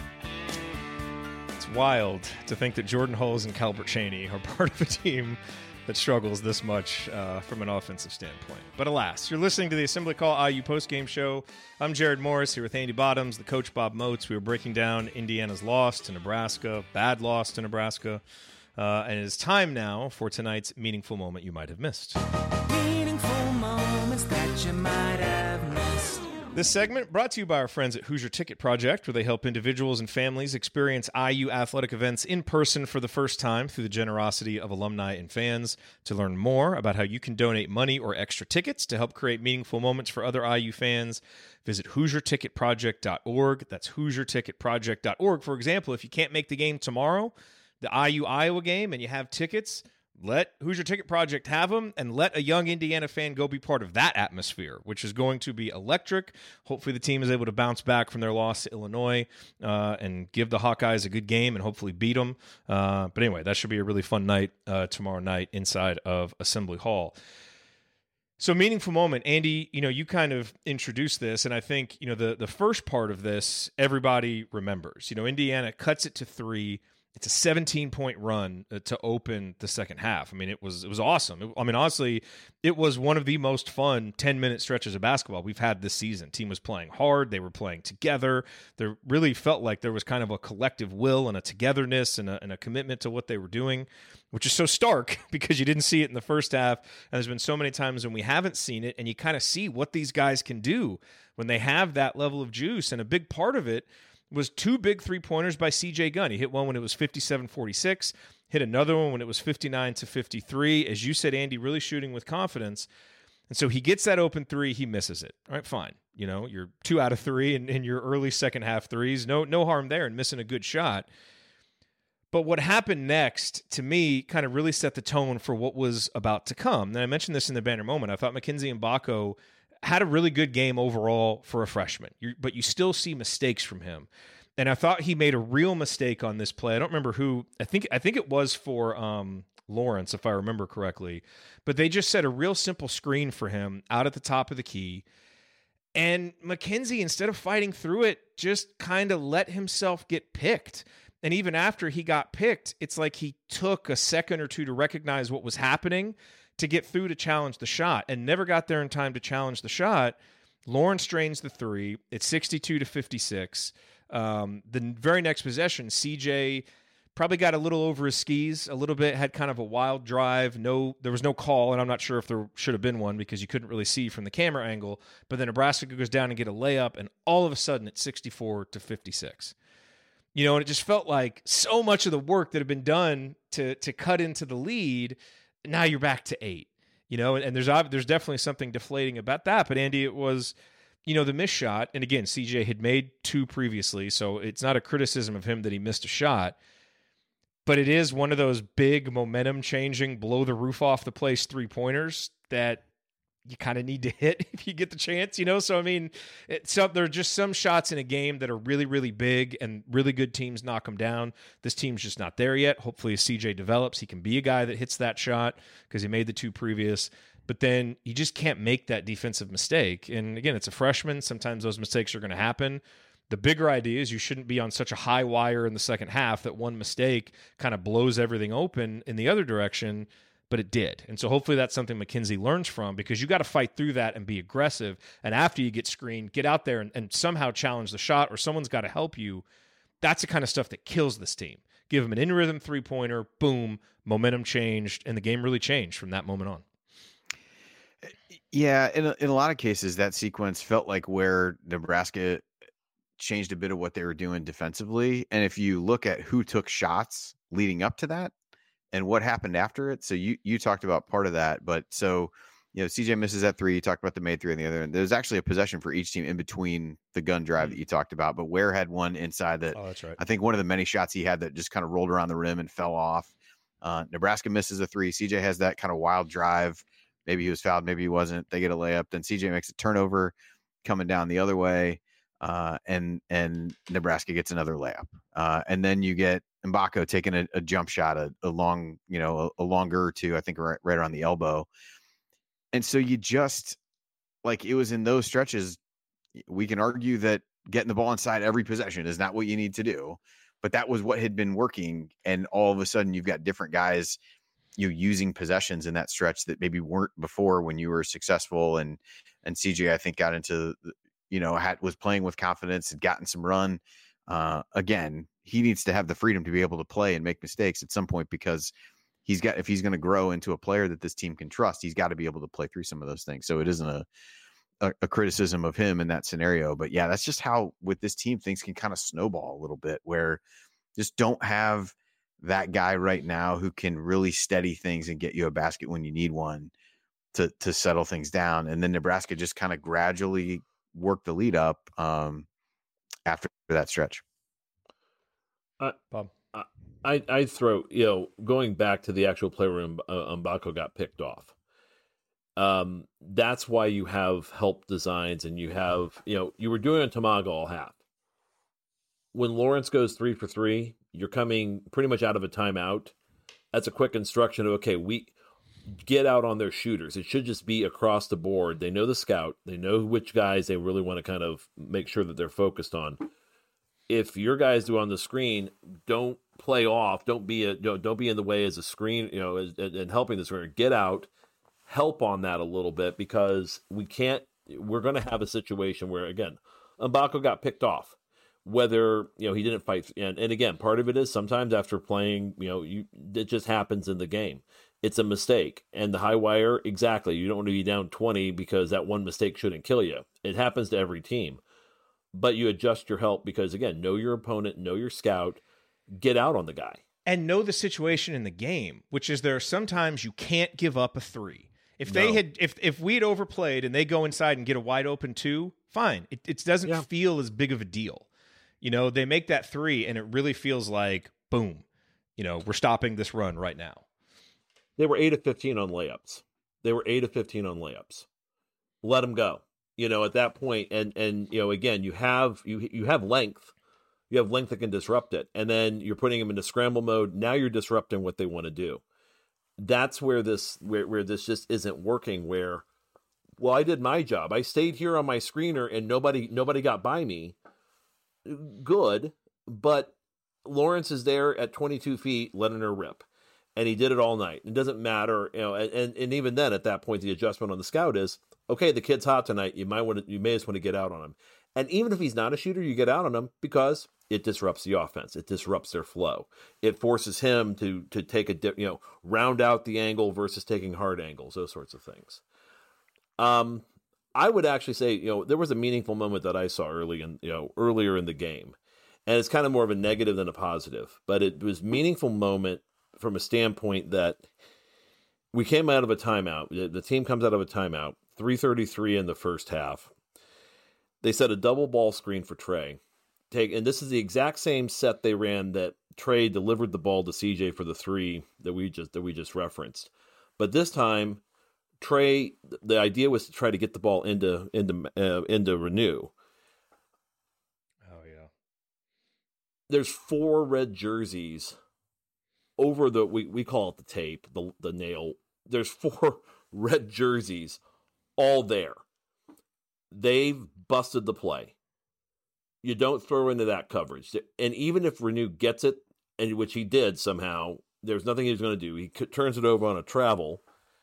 [SPEAKER 1] It's wild to think that Jordan Hulls and Calbert Cheney are part of a team that struggles this much uh, from an offensive standpoint. But alas, you're listening to the Assembly Call I U postgame show. I'm Jared Morris here with Andy Bottoms, the coach Bob Moats. We were breaking down Indiana's loss to Nebraska, bad loss to Nebraska. Uh, and it is time now for tonight's meaningful moment you might have missed.
[SPEAKER 2] Meaningful moments that you might have missed.
[SPEAKER 1] This segment brought to you by our friends at Hoosier Ticket Project, where they help individuals and families experience I U athletic events in person for the first time through the generosity of alumni and fans. To learn more about how you can donate money or extra tickets to help create meaningful moments for other I U fans, visit Hoosier Ticket Project dot org. That's Hoosier Ticket Project dot org. For example, if you can't make the game tomorrow, the I U Iowa game, and you have tickets, let Hoosier Ticket Project have them, and let a young Indiana fan go be part of that atmosphere, which is going to be electric. Hopefully the team is able to bounce back from their loss to Illinois uh, and give the Hawkeyes a good game and hopefully beat them. Uh, but anyway, that should be a really fun night uh, tomorrow night inside of Assembly Hall. So meaningful moment, Andy, you know, you kind of introduced this, and I think, you know, the, the first part of this, everybody remembers. You know, Indiana cuts it to three. It's a seventeen-point run to open the second half. I mean, it was it was awesome. It, I mean, honestly, it was one of the most fun ten-minute stretches of basketball we've had this season. Team was playing hard. They were playing together. There really felt like there was kind of a collective will and a togetherness and a, and a commitment to what they were doing, which is so stark because you didn't see it in the first half. And there's been so many times when we haven't seen it, and you kind of see what these guys can do when they have that level of juice. And a big part of it was two big three-pointers by C J Gunn. He hit one when it was fifty-seven forty-six, hit another one when it was fifty-nine to fifty-three. As you said, Andy, really shooting with confidence. And so he gets that open three, he misses it. All right, fine. You know, you're two out of three in, in your early second half threes. No, no harm there in missing a good shot. But what happened next, to me, kind of really set the tone for what was about to come. And I mentioned this in the banner moment. I thought Mackenzie Mbako had a really good game overall for a freshman, You're, but you still see mistakes from him. And I thought he made a real mistake on this play. I don't remember who. I think I think it was for um, Lawrence, if I remember correctly. But they just set a real simple screen for him out at the top of the key. And Mackenzie, instead of fighting through it, just kind of let himself get picked. And even after he got picked, it's like he took a second or two to recognize what was happening to get through to challenge the shot, and never got there in time to challenge the shot. Lawrence drains the three. It's sixty-two to fifty-six. Um, the very next possession, C J probably got a little over his skis a little bit, had kind of a wild drive. No, there was no call, and I'm not sure if there should have been one because you couldn't really see from the camera angle. But then Nebraska goes down and get a layup, and all of a sudden it's sixty-four to fifty-six. You know, and it just felt like so much of the work that had been done to to cut into the lead, now you're back to eight, you know, and, and there's there's definitely something deflating about that. But Andy, it was, you know, the missed shot. And again, C J had made two previously, so it's not a criticism of him that he missed a shot. But it is one of those big momentum changing, blow the roof off the place three pointers that you kind of need to hit if you get the chance, you know? So, I mean, it's so there are just some shots in a game that are really, really big and really good teams knock them down. This team's just not there yet. Hopefully as C J develops, he can be a guy that hits that shot because he made the two previous, but then you just can't make that defensive mistake. And again, it's a freshman. Sometimes those mistakes are going to happen. The bigger idea is you shouldn't be on such a high wire in the second half that one mistake kind of blows everything open in the other direction. But it did. And so hopefully that's something Mackenzie learns from, because you got to fight through that and be aggressive. And after you get screened, get out there and, and somehow challenge the shot, or someone's got to help you. That's the kind of stuff that kills this team. Give them an in-rhythm three-pointer, boom, momentum changed, and the game really changed from that moment on.
[SPEAKER 3] Yeah, in a, in a lot of cases, that sequence felt like where Nebraska changed a bit of what they were doing defensively. And if you look at who took shots leading up to that, and what happened after it. So you, you talked about part of that, but so, you know, C J misses that three. You talked about the made three on the other end. There's actually a possession for each team in between the gun drive mm-hmm. that you talked about, but Ware had one inside that,
[SPEAKER 1] oh, that's right.
[SPEAKER 3] I think one of the many shots he had that just kind of rolled around the rim and fell off. Uh, Nebraska misses a three. C J has that kind of wild drive. Maybe he was fouled. Maybe he wasn't. They get a layup. Then C J makes a turnover coming down the other way. Uh, and, and Nebraska gets another layup. Uh, and then you get Mbako taking a, a jump shot, a, a long, you know, a, a longer or two, I think right, right around the elbow. And so you just, like, it was in those stretches, we can argue that getting the ball inside every possession is not what you need to do, but that was what had been working. And all of a sudden you've got different guys, you know, using possessions in that stretch that maybe weren't before when you were successful. And, and C J, I think, got into, you know, had, was playing with confidence, had gotten some run. Uh, again, he needs to have the freedom to be able to play and make mistakes at some point, because he's got, if he's going to grow into a player that this team can trust, he's got to be able to play through some of those things. So it isn't a, a, a criticism of him in that scenario. But yeah, that's just how with this team things can kind of snowball a little bit, where just don't have that guy right now who can really steady things and get you a basket when you need one to to settle things down. And then Nebraska just kind of gradually worked the lead up um, after that stretch.
[SPEAKER 4] Uh, Bob. I, I'd throw, you know, going back to the actual play where uh, Mbako got picked off. Um, that's why you have help designs and you have, you know, you were doing on Tamaga all half. When Lawrence goes three for three, you're coming pretty much out of a timeout. That's a quick instruction of, okay, we get out on their shooters. It should just be across the board. They know the scout. They know which guys they really want to kind of make sure that they're focused on. If your guys do on the screen, don't play off. Don't be a, you know, don't be in the way as a screen, you know, as, and helping the screener. Get out, help on that a little bit, because we can't. We're going to have a situation where, again, Mbako got picked off. Whether, you know, he didn't fight, and, and again, part of it is sometimes after playing, you know, you it just happens in the game. It's a mistake, and the high wire, exactly. You don't want to be down twenty because that one mistake shouldn't kill you. It happens to every team. But you adjust your help because, again, know your opponent, know your scout, get out on the guy.
[SPEAKER 1] And know the situation in the game, which is there are sometimes you can't give up a three. If they
[SPEAKER 4] No.
[SPEAKER 1] had, if if we'd overplayed and they go inside and get a wide open two, fine. It, it doesn't
[SPEAKER 4] Yeah.
[SPEAKER 1] feel as big of a deal. You know, they make that three and it really feels like, boom, you know, we're stopping this run right now.
[SPEAKER 4] They were eight of fifteen on layups. They were eight of fifteen on layups. Let them go. You know, at that point, and and you know, again, you have you you have length, you have length that can disrupt it, and then you're putting them into scramble mode. Now you're disrupting what they want to do. That's where this where where this just isn't working. Where, well, I did my job. I stayed here on my screener, and nobody nobody got by me. Good, but Lawrence is there at twenty-two feet, letting her rip, and he did it all night. It doesn't matter, you know, and and, and even then, at that point, the adjustment on the scout is, okay, the kid's hot tonight. You might want to, you may just want to get out on him. And even if he's not a shooter, you get out on him because it disrupts the offense. It disrupts their flow. It forces him to to take a dip, you know, round out the angle versus taking hard angles, those sorts of things. Um, I would actually say, you know, there was a meaningful moment that I saw early in, you know, earlier in the game, and it's kind of more of a negative than a positive, but it was a meaningful moment from a standpoint that we came out of a timeout. The, the team comes out of a timeout. three thirty-three in the first half. They set a double ball screen for Trey. Take, and this is the exact same set they ran that Trey delivered the ball to C J for the three that we just that we just referenced. But this time, Trey, the idea was to try to get the ball into into uh, into Renew.
[SPEAKER 1] Oh yeah.
[SPEAKER 4] There's four red jerseys over the we, we call it the tape, the the nail. There's four red jerseys all there. They've busted the play. You don't throw into that coverage. And even if Renew gets it, and which he did somehow, there's nothing he's going to do. He turns it over on a travel.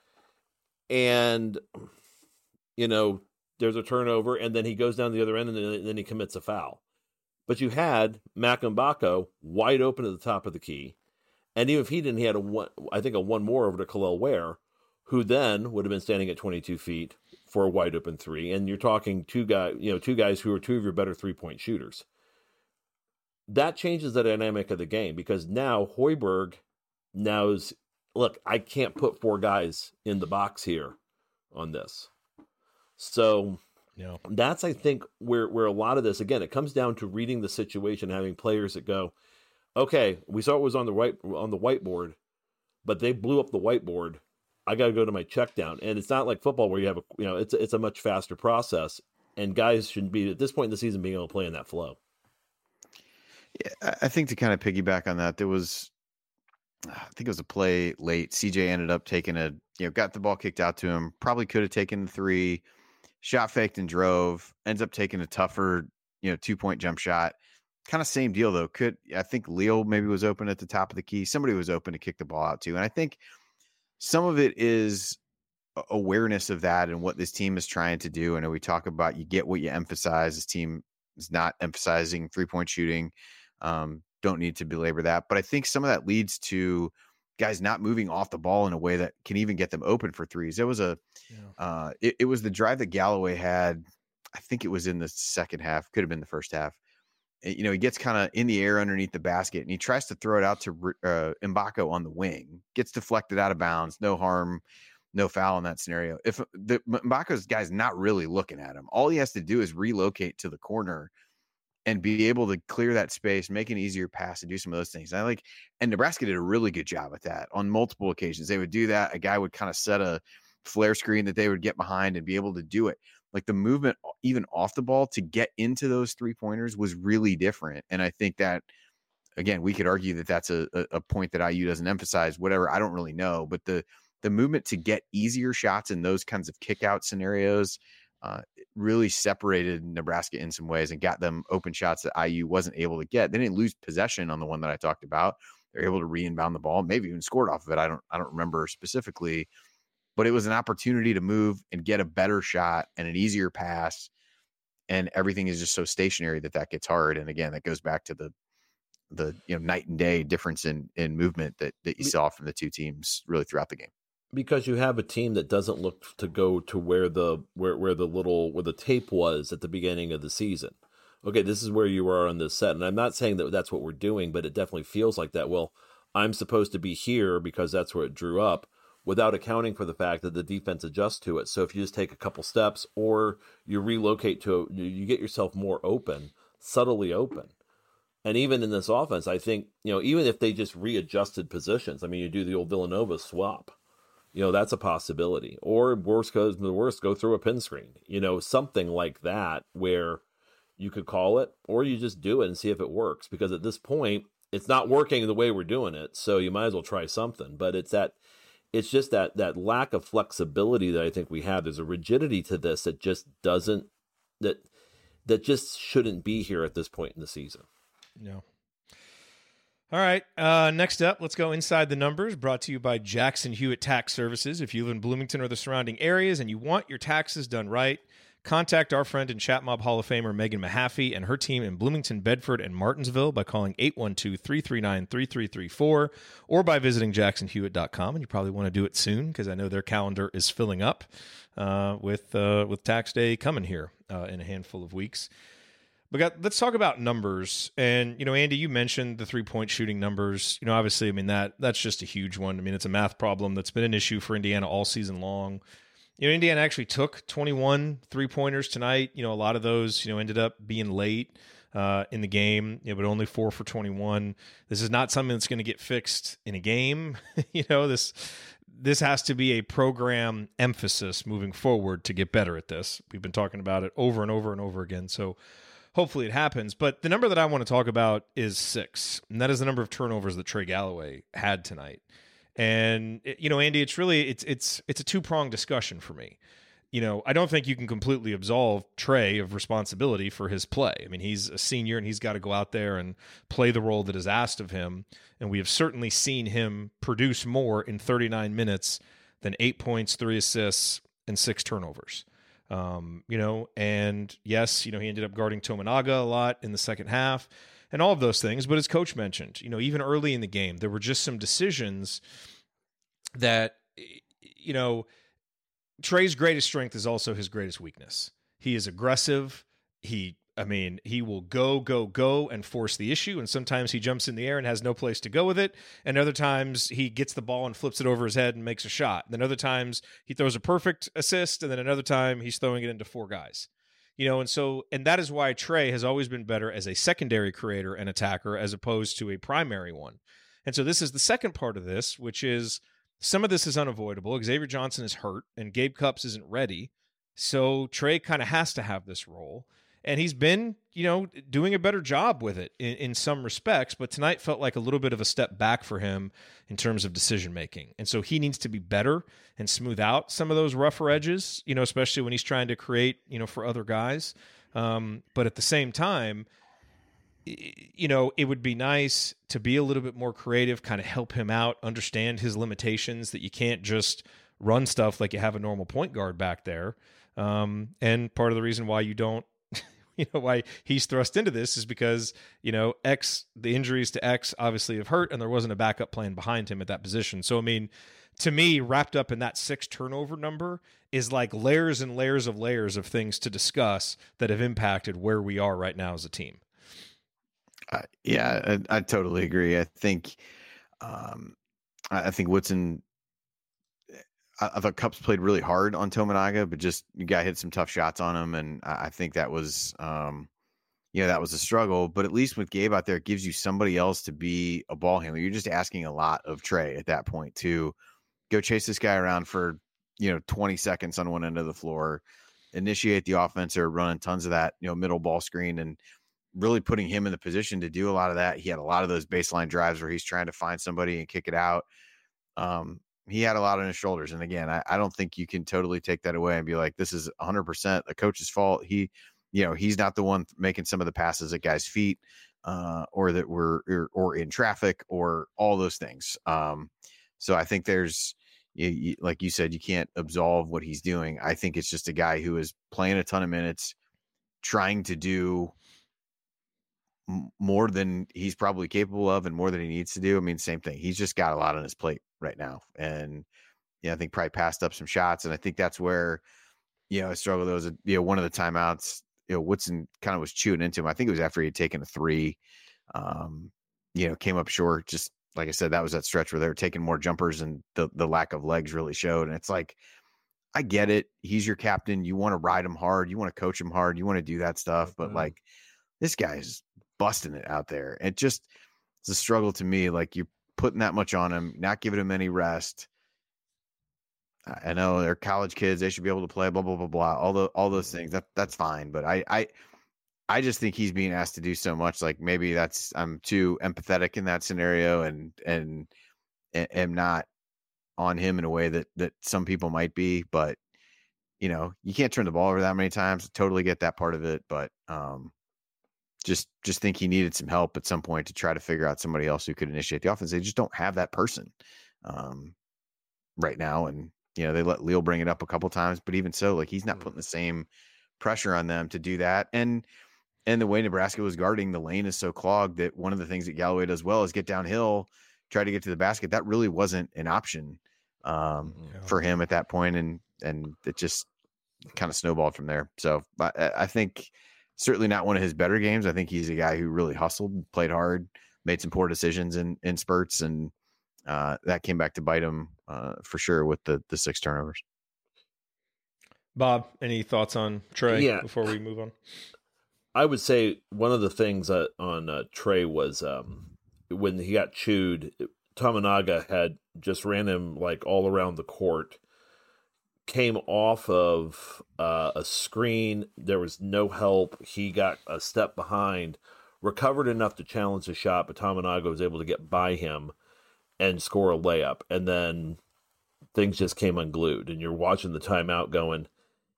[SPEAKER 4] And, you know, there's a turnover, and then he goes down the other end, and then, and then he commits a foul. But you had Mac Mbako wide open at the top of the key. And even if he didn't, he had a one, I think a one more over to Khalil Ware, who then would have been standing at twenty-two feet for a wide open three. And you're talking two guys, you know, two guys who are two of your better three point shooters. That changes the dynamic of the game because now Hoiberg knows, look, I can't put four guys in the box here on this. So
[SPEAKER 1] No.
[SPEAKER 4] that's, I think, where, where a lot of this, again, it comes down to reading the situation, having players that go, okay, we saw it was on the white on the whiteboard, but they blew up the whiteboard. I got to go to my check down. And it's not like football where you have a, you know, it's a, it's a much faster process, and guys shouldn't be at this point in the season being able to play in that flow.
[SPEAKER 3] Yeah, I think to kind of piggyback on that, there was, I think it was a play late. C J ended up taking a, you know, got the ball kicked out to him. Probably could have taken the three, shot faked and drove. Ends up taking a tougher, you know, two point jump shot. Kind of same deal though. Could I think Leo maybe was open at the top of the key. Somebody was open to kick the ball out to, and I think some of it is awareness of that and what this team is trying to do. I know we talk about you get what you emphasize. This team is not emphasizing three point shooting. Um, don't need to belabor that, but I think some of that leads to guys not moving off the ball in a way that can even get them open for threes. It was a, yeah. uh, it, it was the drive that Galloway had. I think it was in the second half, could have been the first half. You know, he gets kind of in the air underneath the basket and he tries to throw it out to uh, Mbako on the wing, gets deflected out of bounds, no harm, no foul in that scenario. If the Mbako's guy's not really looking at him, all he has to do is relocate to the corner and be able to clear that space, make an easier pass, and do some of those things. And I like, and Nebraska did a really good job at that on multiple occasions. They would do that. A guy would kind of set a flare screen that they would get behind and be able to do it. Like the movement, even off the ball, to get into those three pointers was really different. And I think that, again, we could argue that that's a, a point that I U doesn't emphasize. Whatever, I don't really know, but the the movement to get easier shots in those kinds of kick out scenarios uh, really separated Nebraska in some ways and got them open shots that I U wasn't able to get. They didn't lose possession on the one that I talked about. They're able to re-inbound the ball, maybe even scored off of it. I don't I don't remember specifically, but it was an opportunity to move and get a better shot and an easier pass. And everything is just so stationary that that gets hard. And again, that goes back to the the you know night and day difference in in movement that that you saw from the two teams really throughout the game.
[SPEAKER 4] Because you have a team that doesn't look to go to where the where where the little where the tape was at the beginning of the season. Okay, this is where you are on this set, and I'm not saying that that's what we're doing, but it definitely feels like that. Well, I'm supposed to be here because that's where it drew up, without accounting for the fact that the defense adjusts to it. So if you just take a couple steps, or you relocate to, you get yourself more open, subtly open. And even in this offense, I think, you know, even if they just readjusted positions, I mean, you do the old Villanova swap. You know, that's a possibility. Or worst goes the worst, go through a pin screen. You know, something like that where you could call it, or you just do it and see if it works. Because at this point, it's not working the way we're doing it, so you might as well try something. But it's that, it's just that that lack of flexibility that I think we have. There's a rigidity to this that just doesn't, that that just shouldn't be here at this point in the season.
[SPEAKER 1] No. All right. Uh, next up, let's go inside the numbers, brought to you by Jackson Hewitt Tax Services. If you live in Bloomington or the surrounding areas and you want your taxes done right, contact our friend and Chat Mob Hall of Famer Megan Mahaffey and her team in Bloomington, Bedford, and Martinsville by calling eight one two, three three nine, three three three four or by visiting jackson hewitt dot com. And you probably want to do it soon because I know their calendar is filling up uh, with uh, with tax day coming here uh, in a handful of weeks. But got, let's talk about numbers. And, you know, Andy, you mentioned the three-point shooting numbers. You know, obviously, I mean, that that's just a huge one. I mean, it's a math problem that's been an issue for Indiana all season long. You know, Indiana actually took twenty-one three-pointers tonight. You know, a lot of those, you know, ended up being late uh, in the game, you know, but only four for twenty-one. This is not something that's going to get fixed in a game. you know, this this has to be a program emphasis moving forward to get better at this. We've been talking about it over and over and over again. So hopefully it happens. But the number that I want to talk about is six, and that is the number of turnovers that Trey Galloway had tonight. And, you know, Andy, it's really, it's, it's, it's a two-pronged discussion for me. You know, I don't think you can completely absolve Trey of responsibility for his play. I mean, he's a senior and he's got to go out there and play the role that is asked of him. And we have certainly seen him produce more in thirty-nine minutes than eight points, three assists, and six turnovers. Um, you know, and yes, you know, he ended up guarding Tominaga a lot in the second half and all of those things. But as coach mentioned, you know, even early in the game, there were just some decisions that, you know, Trey's greatest strength is also his greatest weakness. He is aggressive. He, I mean, he will go, go, go and force the issue. And sometimes he jumps in the air and has no place to go with it. And other times he gets the ball and flips it over his head and makes a shot. And then other times he throws a perfect assist. And then another time he's throwing it into four guys. You know, and so, and that is why Trey has always been better as a secondary creator and attacker as opposed to a primary one. And so this is the second part of this, which is some of this is unavoidable. Xavier Johnson is hurt and Gabe Cupps isn't ready. So Trey kind of has to have this role. And he's been, you know, doing a better job with it in, in some respects. But tonight felt like a little bit of a step back for him in terms of decision making. And so he needs to be better and smooth out some of those rougher edges, you know, especially when he's trying to create, you know, for other guys. Um, but at the same time, you know, it would be nice to be a little bit more creative, kind of help him out, understand his limitations, that you can't just run stuff like you have a normal point guard back there. Um, and part of the reason why you don't you know, why he's thrust into this is because, you know, X, the injuries to X obviously have hurt, and there wasn't a backup plan behind him at that position. So, I mean, to me, wrapped up in that six turnover number is like layers and layers of layers of things to discuss that have impacted where we are right now as a team.
[SPEAKER 3] Uh, yeah, I, I totally agree. I think, um, I, I think Woodson, I, I thought Cupps played really hard on Tominaga, but just the guy hit some tough shots on him. And I, I think that was, um, you know, that was a struggle, but at least with Gabe out there, it gives you somebody else to be a ball handler. You're just asking a lot of Trey at that point to go chase this guy around for, you know, twenty seconds on one end of the floor, initiate the offense or running tons of that, you know, middle ball screen, and really putting him in the position to do a lot of that. He had a lot of those baseline drives where he's trying to find somebody and kick it out. Um, he had a lot on his shoulders. And again, I, I don't think you can totally take that away and be like, this is one hundred percent the coach's fault. He, you know, he's not the one making some of the passes at guys' feet, uh, or that were, or, or in traffic, or all those things. Um, so I think there's, you, you, like you said, you can't absolve what he's doing. I think it's just a guy who is playing a ton of minutes, trying to do more than he's probably capable of and more than he needs to do. I mean, same thing. He's just got a lot on his plate right now. And yeah, I think probably passed up some shots. And I think that's where, you know, I struggled. There was a, you know, one of the timeouts, you know, Woodson kind of was chewing into him. I think it was after he had taken a three, um, you know, came up short. Just like I said, that was that stretch where they were taking more jumpers and the, the lack of legs really showed. And it's like, I get it. He's your captain. You want to ride him hard. You want to coach him hard. You want to do that stuff. But mm-hmm. like, this guy's busting it out there. It just, it's a struggle to me. Like, you're putting that much on him, not giving him any rest. I know they're college kids. They should be able to play, blah, blah, blah, blah. All the, all those things that that's fine. But I, I, I just think he's being asked to do so much. Like, maybe that's, I'm too empathetic in that scenario and, and am not on him in a way that, that some people might be, but you know, you can't turn the ball over that many times. Totally get that part of it. But, um, Just, just think he needed some help at some point to try to figure out somebody else who could initiate the offense. They just don't have that person um, right now. And, you know, they let Leal bring it up a couple times, but even so, like, he's not putting the same pressure on them to do that. And, and the way Nebraska was guarding, the lane is so clogged that one of the things that Galloway does well is get downhill, try to get to the basket. That really wasn't an option um, yeah. for him at that point. And, and it just kind of snowballed from there. So I, I think, certainly not one of his better games. I think he's a guy who really hustled, played hard, made some poor decisions in, in spurts, and uh, that came back to bite him uh, for sure with the the six turnovers.
[SPEAKER 1] Bob, any thoughts on Trey
[SPEAKER 4] yeah.
[SPEAKER 1] before we move on?
[SPEAKER 4] I would say one of the things uh, on uh, Trey was um, when he got chewed, Tominaga had just ran him like all around the court, came off of uh, a screen. There was no help. He got a step behind, recovered enough to challenge the shot, but Tominaga was able to get by him and score a layup. And then things just came unglued. And you're watching the timeout going,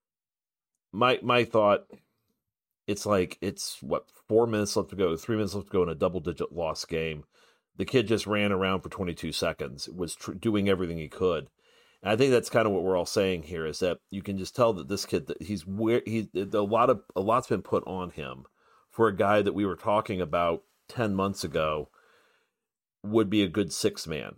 [SPEAKER 4] my my thought, it's like, it's what, four minutes left to go, three minutes left to go in a double-digit loss game. The kid just ran around for twenty-two seconds, was tr- doing everything he could. And I think that's kind of what we're all saying here, is that you can just tell that this kid, that he's where he, a lot of, a lot's been put on him for a guy that we were talking about ten months ago would be a good six man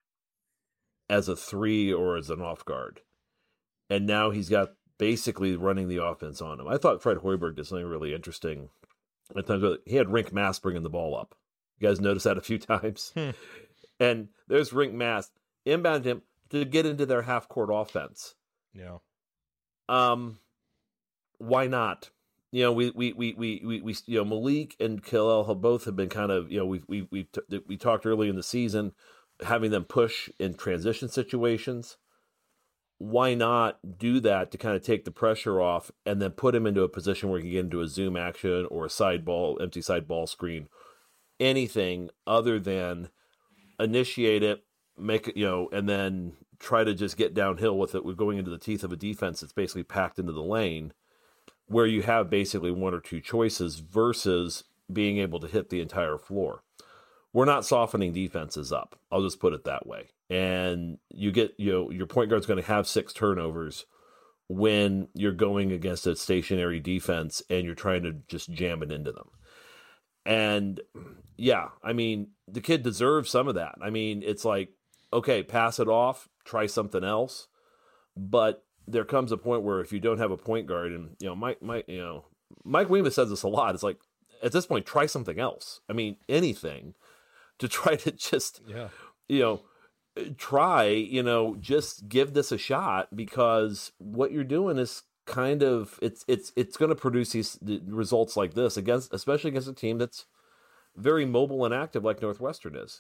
[SPEAKER 4] as a three or as an off guard. And now he's got basically running the offense on him. I thought Fred Hoiberg did something really interesting. At times he had Rink Mass bringing the ball up. You guys noticed that a few times? Hmm. And there's Rink Mass inbound him to get into their half-court offense.
[SPEAKER 1] Yeah.
[SPEAKER 4] Um, why not? You know, we we we we we, we you know, Malik and Khalil have both have been kind of, you know, we we we t- we talked early in the season, having them push in transition situations. Why not do that to kind of take the pressure off and then put him into a position where he can get into a zoom action or a side ball, empty side ball screen, anything other than initiate it, make it, you know, and then try to just get downhill with it. We're going into the teeth of a defense that's basically packed into the lane, where you have basically one or two choices versus being able to hit the entire floor. We're not softening defenses up. I'll just put it that way. And you get, you know, your point guard's going to have six turnovers when you're going against a stationary defense and you're trying to just jam it into them. And yeah, I mean, the kid deserves some of that. I mean, it's like, okay, pass it off, try something else. But there comes a point where if you don't have a point guard, and you know, Mike, Mike, you know, Mike Weemus says this a lot. It's like, at this point, try something else. I mean, anything to try to just, yeah. you know, try, you know, just give this a shot, because what you're doing is kind of, it's, it's, it's going to produce these results like this against, especially against a team that's very mobile and active like Northwestern is.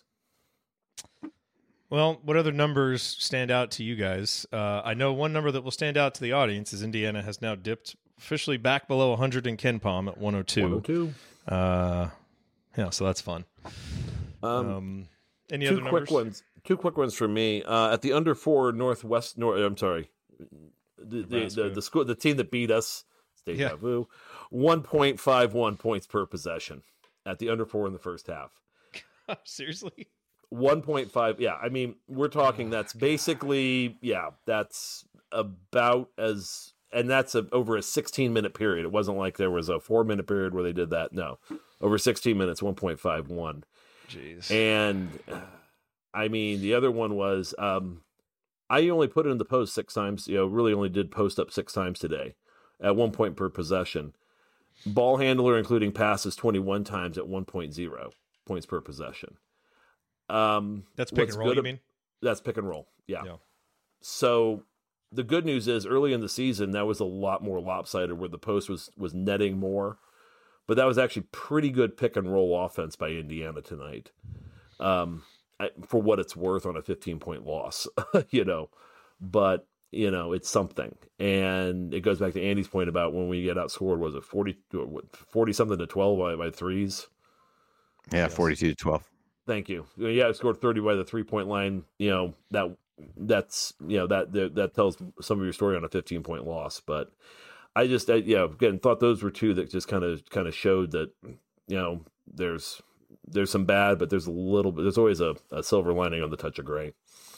[SPEAKER 1] Well, what other numbers stand out to you guys? Uh, I know one number that will stand out to the audience is Indiana has now dipped officially back below one hundred in KenPom at one oh two.
[SPEAKER 4] one oh two.
[SPEAKER 1] Uh, yeah, so that's fun.
[SPEAKER 4] Um,
[SPEAKER 1] um, any
[SPEAKER 4] two
[SPEAKER 1] other numbers?
[SPEAKER 4] quick ones. Two quick ones for me. Uh, at the under four Northwest, North, I'm sorry, the the, the the school, the team that beat us, deja
[SPEAKER 1] Yeah.
[SPEAKER 4] vu, one point five one points per possession at the under four in the first half.
[SPEAKER 1] Seriously?
[SPEAKER 4] one point five. Yeah, I mean, we're talking. That's basically, yeah, that's about as, and that's a, over a sixteen minute period. It wasn't like there was a four minute period where they did that. No, over sixteen minutes, one point five one.
[SPEAKER 1] Jeez.
[SPEAKER 4] And I mean, the other one was, um, I only put it in the post six times. You know, really only did post up six times today, at one point per possession. Ball handler, including passes, twenty-one times at one point oh points per possession. Um,
[SPEAKER 1] that's pick and roll, you
[SPEAKER 4] ab-
[SPEAKER 1] mean?
[SPEAKER 4] That's pick and roll, yeah.
[SPEAKER 1] yeah.
[SPEAKER 4] So the good news is early in the season, that was a lot more lopsided where the post was, was netting more. But that was actually pretty good pick and roll offense by Indiana tonight. Um, I, for what it's worth on a fifteen-point loss, you know. But, you know, it's something. And it goes back to Andy's point about when we get outscored, was it forty, forty-something to twelve by, by threes?
[SPEAKER 3] Yeah, forty-two to twelve.
[SPEAKER 4] Thank you. Yeah, I scored thirty by the three-point line. You know, that that's, you know, that that, that tells some of your story on a fifteen-point loss. But I just, I, yeah, again, thought those were two that just kind of kind of showed that, you know, there's there's some bad, but there's a little bit, there's always a, a silver lining on the touch of gray.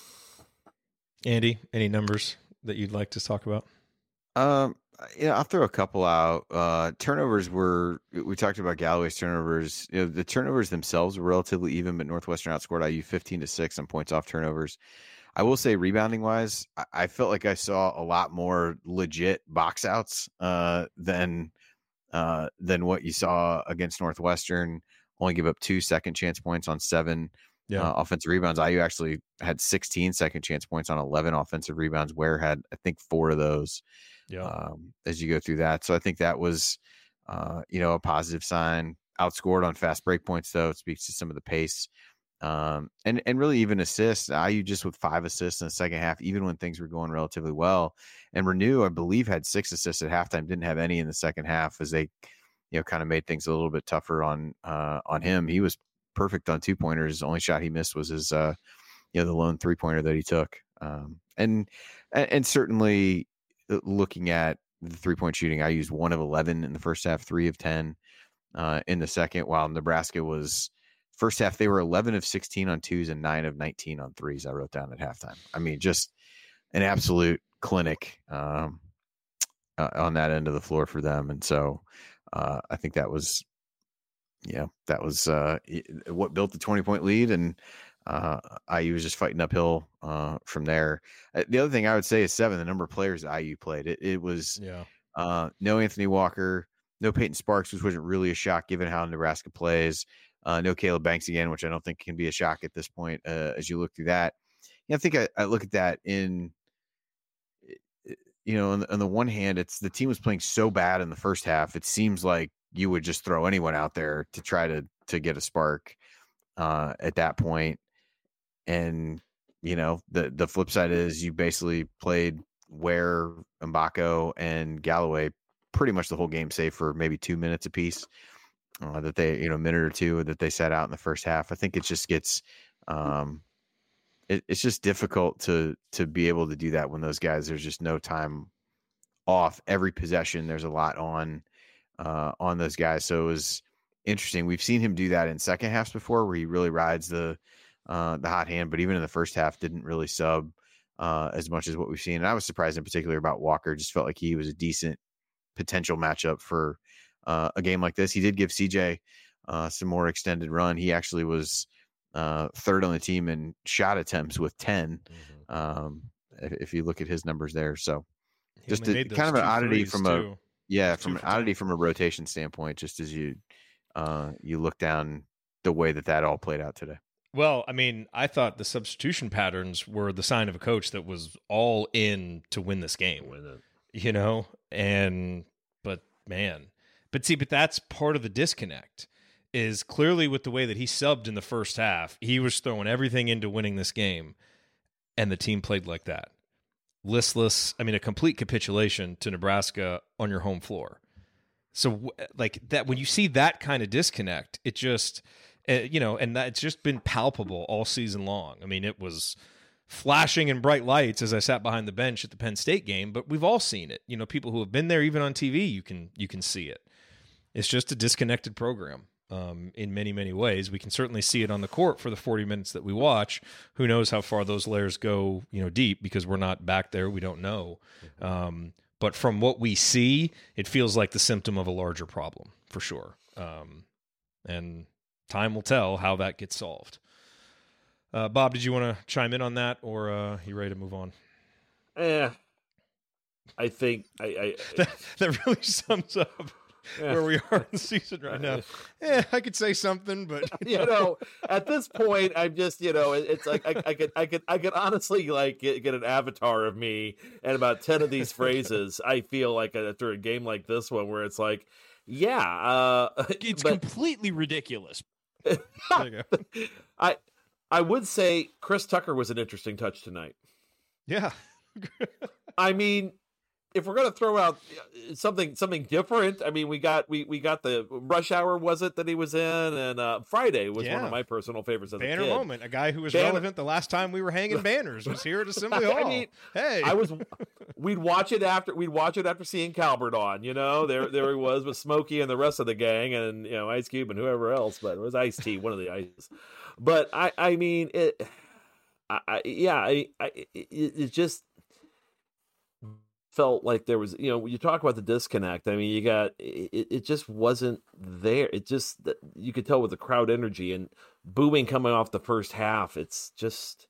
[SPEAKER 1] Andy, any numbers that you'd like to talk about?
[SPEAKER 3] Um, yeah, I'll throw a couple out. Uh, turnovers were, we talked about Galloway's turnovers. You know, the turnovers themselves were relatively even, but Northwestern outscored I U fifteen to six on points off turnovers. I will say, rebounding wise, I, I felt like I saw a lot more legit box outs uh, than uh, than what you saw against Northwestern. Only give up two second chance points on seven
[SPEAKER 1] yeah.
[SPEAKER 3] uh, offensive rebounds. I U actually had sixteen second chance points on eleven offensive rebounds. Ware had, I think, four of those.
[SPEAKER 1] Yeah.
[SPEAKER 3] Um, as you go through that. So I think that was, uh, you know, a positive sign. Outscored on fast break points, though. It speaks to some of the pace. Um, and, and really even assists. I U just with five assists in the second half, even when things were going relatively well. And Renew, I believe, had six assists at halftime, didn't have any in the second half as they, you know, kind of made things a little bit tougher on, uh, on him. He was perfect on two pointers. The only shot he missed was his, uh, you know, the lone three pointer that he took. Um, and, and certainly, looking at the three-point shooting, I used one of eleven in the first half, three of ten uh, in the second, while Nebraska was first half, they were eleven of sixteen on twos and nine of nineteen on threes, I wrote down at halftime. I mean, just an absolute clinic um, uh, on that end of the floor for them. And so uh, I think that was, yeah, that was uh, what built the twenty-point lead, and Uh, I U was just fighting uphill uh, from there. Uh, the other thing I would say is seven, the number of players I U played. It, it was
[SPEAKER 1] yeah.
[SPEAKER 3] uh, no Anthony Walker, no Peyton Sparks, which wasn't really a shock given how Nebraska plays. Uh, no Caleb Banks again, which I don't think can be a shock at this point uh, as you look through that. Yeah, I think I, I look at that in, you know, on the, on the one hand, it's the team was playing so bad in the first half. It seems like you would just throw anyone out there to try to to get a spark uh, at that point. And, you know, the, the flip side is you basically played Ware, Mbako, and Galloway pretty much the whole game, save for maybe two minutes apiece uh, that they, you know, a minute or two that they sat out in the first half. I think it just gets, um, it, it's just difficult to, to be able to do that when those guys, there's just no time off. Every possession, there's a lot on, uh, on those guys. So it was interesting. We've seen him do that in second halves before where he really rides the, Uh, the hot hand, but even in the first half, didn't really sub uh, as much as what we've seen. And I was surprised in particular about Walker. Just felt like he was a decent potential matchup for uh, a game like this. He did give C J uh, some more extended run. He actually was uh, third on the team in shot attempts with ten. Mm-hmm. Um, if, if you look at his numbers there, so
[SPEAKER 1] He
[SPEAKER 3] just
[SPEAKER 1] only
[SPEAKER 3] a,
[SPEAKER 1] made
[SPEAKER 3] kind of
[SPEAKER 1] those
[SPEAKER 3] an
[SPEAKER 1] two
[SPEAKER 3] oddity
[SPEAKER 1] threes,
[SPEAKER 3] from
[SPEAKER 1] too.
[SPEAKER 3] a yeah
[SPEAKER 1] Two
[SPEAKER 3] from an
[SPEAKER 1] for
[SPEAKER 3] oddity
[SPEAKER 1] ten.
[SPEAKER 3] from a rotation standpoint. Just as you uh, you look down the way that that all played out today.
[SPEAKER 1] Well, I mean, I thought the substitution patterns were the sign of a coach that was all in to win this game.
[SPEAKER 4] Win it.
[SPEAKER 1] You know, and but man, but see, but that's part of the disconnect. Is clearly with the way that he subbed in the first half, he was throwing everything into winning this game, and the team played like that. Listless, I mean, a complete capitulation to Nebraska on your home floor. So, like that, when you see that kind of disconnect, it just, uh, you know, and that, it's just been palpable all season long. I mean, it was flashing in bright lights as I sat behind the bench at the Penn State game, but we've all seen it. You know, people who have been there, even on T V, you can you can see it. It's just a disconnected program. Um, in many, many ways. We can certainly see it on the court for the forty minutes that we watch. Who knows how far those layers go, you know, deep, because we're not back there. We don't know. Um, but from what we see, it feels like the symptom of a larger problem for sure. Um, and time will tell how that gets solved. Uh, Bob, did you want to chime in on that, or uh, you ready to move on?
[SPEAKER 4] Eh, I think I, I
[SPEAKER 1] that, that really sums up Yeah. where we are in the season right now. Yeah, I could say something, but
[SPEAKER 4] you know, you know at this point, I'm just, you know, it, it's like I, I could, I could, I could honestly like get, get an avatar of me and about ten of these phrases. I feel like after a game like this one, where it's like, yeah, uh,
[SPEAKER 7] it's
[SPEAKER 4] but,
[SPEAKER 7] completely ridiculous.
[SPEAKER 4] I, I would say Chris Tucker was an interesting touch tonight.
[SPEAKER 1] Yeah,
[SPEAKER 4] I mean. If we're going to throw out something something different, I mean, we got we we got the Rush Hour, was it, that he was in, and uh, Friday was
[SPEAKER 1] yeah.
[SPEAKER 4] one of my personal favorites as
[SPEAKER 1] Banner
[SPEAKER 4] a kid.
[SPEAKER 1] moment. A guy who was
[SPEAKER 4] Banner.
[SPEAKER 1] relevant the last time we were hanging banners was here at Assembly Hall.
[SPEAKER 4] I mean,
[SPEAKER 1] hey,
[SPEAKER 4] I was. We'd watch it after we'd watch it after seeing Calvert on. You know, there there he was with Smokey and the rest of the gang, and you know Ice Cube and whoever else, but it was Ice T, one of the Ice. But I I mean it. I, I yeah I, I it, it just. Felt like there was, you know, you talk about the disconnect. I mean, you got it, it just wasn't there. It just, you could tell with the crowd energy and booing coming off the first half. It's just,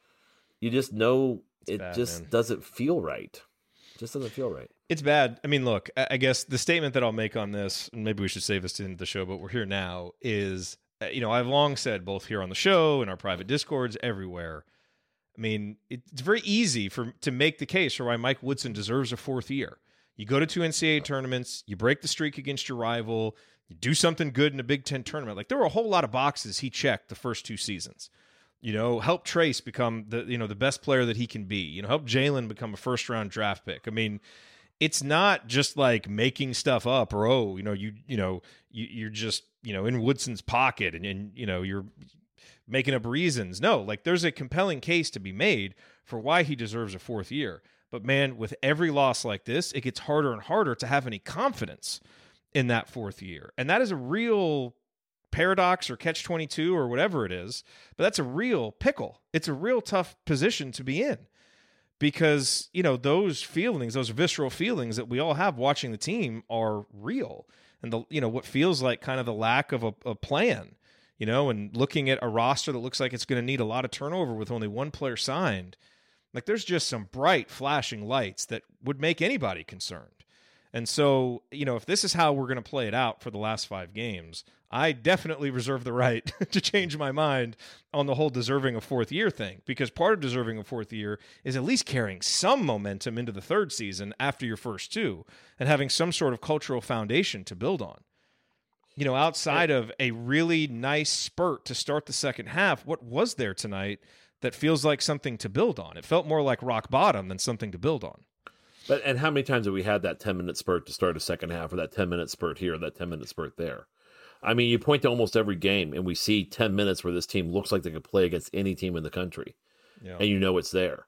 [SPEAKER 4] you just know
[SPEAKER 1] it's
[SPEAKER 4] it
[SPEAKER 1] bad,
[SPEAKER 4] just
[SPEAKER 1] man.
[SPEAKER 4] doesn't feel right. It just doesn't feel right.
[SPEAKER 1] It's bad. I mean, look, I guess the statement that I'll make on this, and maybe we should save this to the end of the show, but we're here now, is, you know, I've long said, both here on the show and our private Discords, everywhere, I mean, it's very easy for to make the case for why Mike Woodson deserves a fourth year. You go to two N C double A tournaments, you break the streak against your rival, you do something good in a Big Ten tournament. Like, there were a whole lot of boxes he checked the first two seasons. You know, help Trace become the you know the best player that he can be. You know, help Jalen become a first round draft pick. I mean, it's not just like making stuff up, or oh, you know, you you know, you, you're just you know in Woodson's pocket, and, and you know you're making up reasons. No, like, there's a compelling case to be made for why he deserves a fourth year. But man, with every loss like this, it gets harder and harder to have any confidence in that fourth year. And that is a real paradox or catch twenty-two or whatever it is, but that's a real pickle. It's a real tough position to be in, because, you know, those feelings, those visceral feelings that we all have watching the team are real. And the, you know, what feels like kind of the lack of a, a plan, you know, and looking at a roster that looks like it's going to need a lot of turnover with only one player signed, like, there's just some bright flashing lights that would make anybody concerned. And so, you know, if this is how we're going to play it out for the last five games, I definitely reserve the right to change my mind on the whole deserving a fourth year thing, because part of deserving a fourth year is at least carrying some momentum into the third season after your first two and having some sort of cultural foundation to build on. You know, outside of a really nice spurt to start the second half, what was there tonight that feels like something to build on? It felt more like rock bottom than something to build on.
[SPEAKER 4] But and how many times have we had that ten minute spurt to start a second half, or that ten minute spurt here, or that ten minute spurt there? I mean, you point to almost every game, and we see ten minutes where this team looks like they could play against any team in the country,
[SPEAKER 1] Yeah.
[SPEAKER 4] and you know it's there,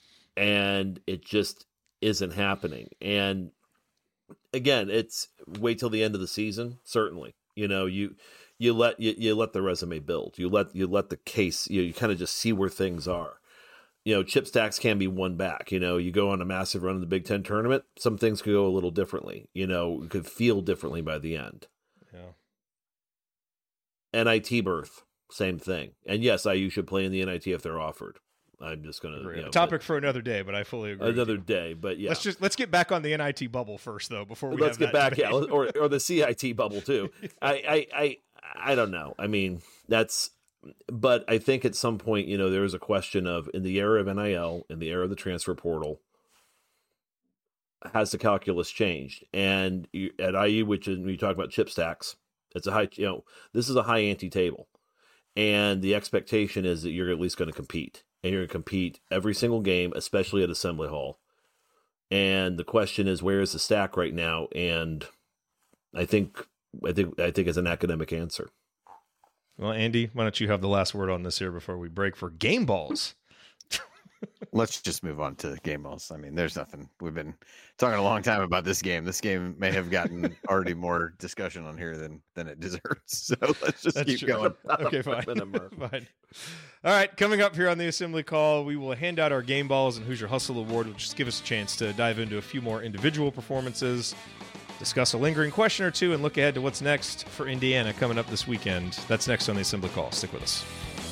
[SPEAKER 4] and it just isn't happening. And again, it's wait till the end of the season. Certainly, you know, you you let you, you let the resume build. You let you let the case. You, you kind of just see where things are. you know, chip stacks can be won back. You know, you go on a massive run in the Big Ten tournament, some things could go a little differently. You know, it could feel differently by the end.
[SPEAKER 1] Yeah.
[SPEAKER 4] N I T berth, same thing. And yes, I U should play in the N I T if they're offered. I'm just going to, you know,
[SPEAKER 1] topic for another day, but I fully agree.
[SPEAKER 4] Another day, but yeah.
[SPEAKER 1] Let's just let's get back on the N I T bubble first, though. Before we
[SPEAKER 4] let's
[SPEAKER 1] have
[SPEAKER 4] get
[SPEAKER 1] that
[SPEAKER 4] back,
[SPEAKER 1] debate.
[SPEAKER 4] yeah, or or the C I T bubble too. I, I I I don't know. I mean, that's. But I think at some point, you know, there is a question of, in the era of N I L, in the era of the transfer portal, has the calculus changed? And you, at I U, which is, when you talk about chip stacks, it's a high, you know, this is a high ante table. And the expectation is that you're at least going to compete. And you're going to compete every single game, especially at Assembly Hall. And the question is, where is the stack right now? And I think, I think, I think it's an academic answer.
[SPEAKER 1] Well, Andy, why don't you have the last word on this here before we break for game balls?
[SPEAKER 3] Let's just move on to game balls. I mean, there's nothing. We've been talking a long time about this game. This game may have gotten already more discussion on here than than it deserves. So let's just
[SPEAKER 1] That's
[SPEAKER 3] keep
[SPEAKER 1] true.
[SPEAKER 3] going.
[SPEAKER 1] Okay, fine. fine. All right, coming up here on the Assembly Call, we will hand out our game balls and Hoosier Hustle Award, which just give us a chance to dive into a few more individual performances, discuss a lingering question or two, and look ahead to what's next for Indiana coming up this weekend. That's next on the Assembly Call. Stick with us.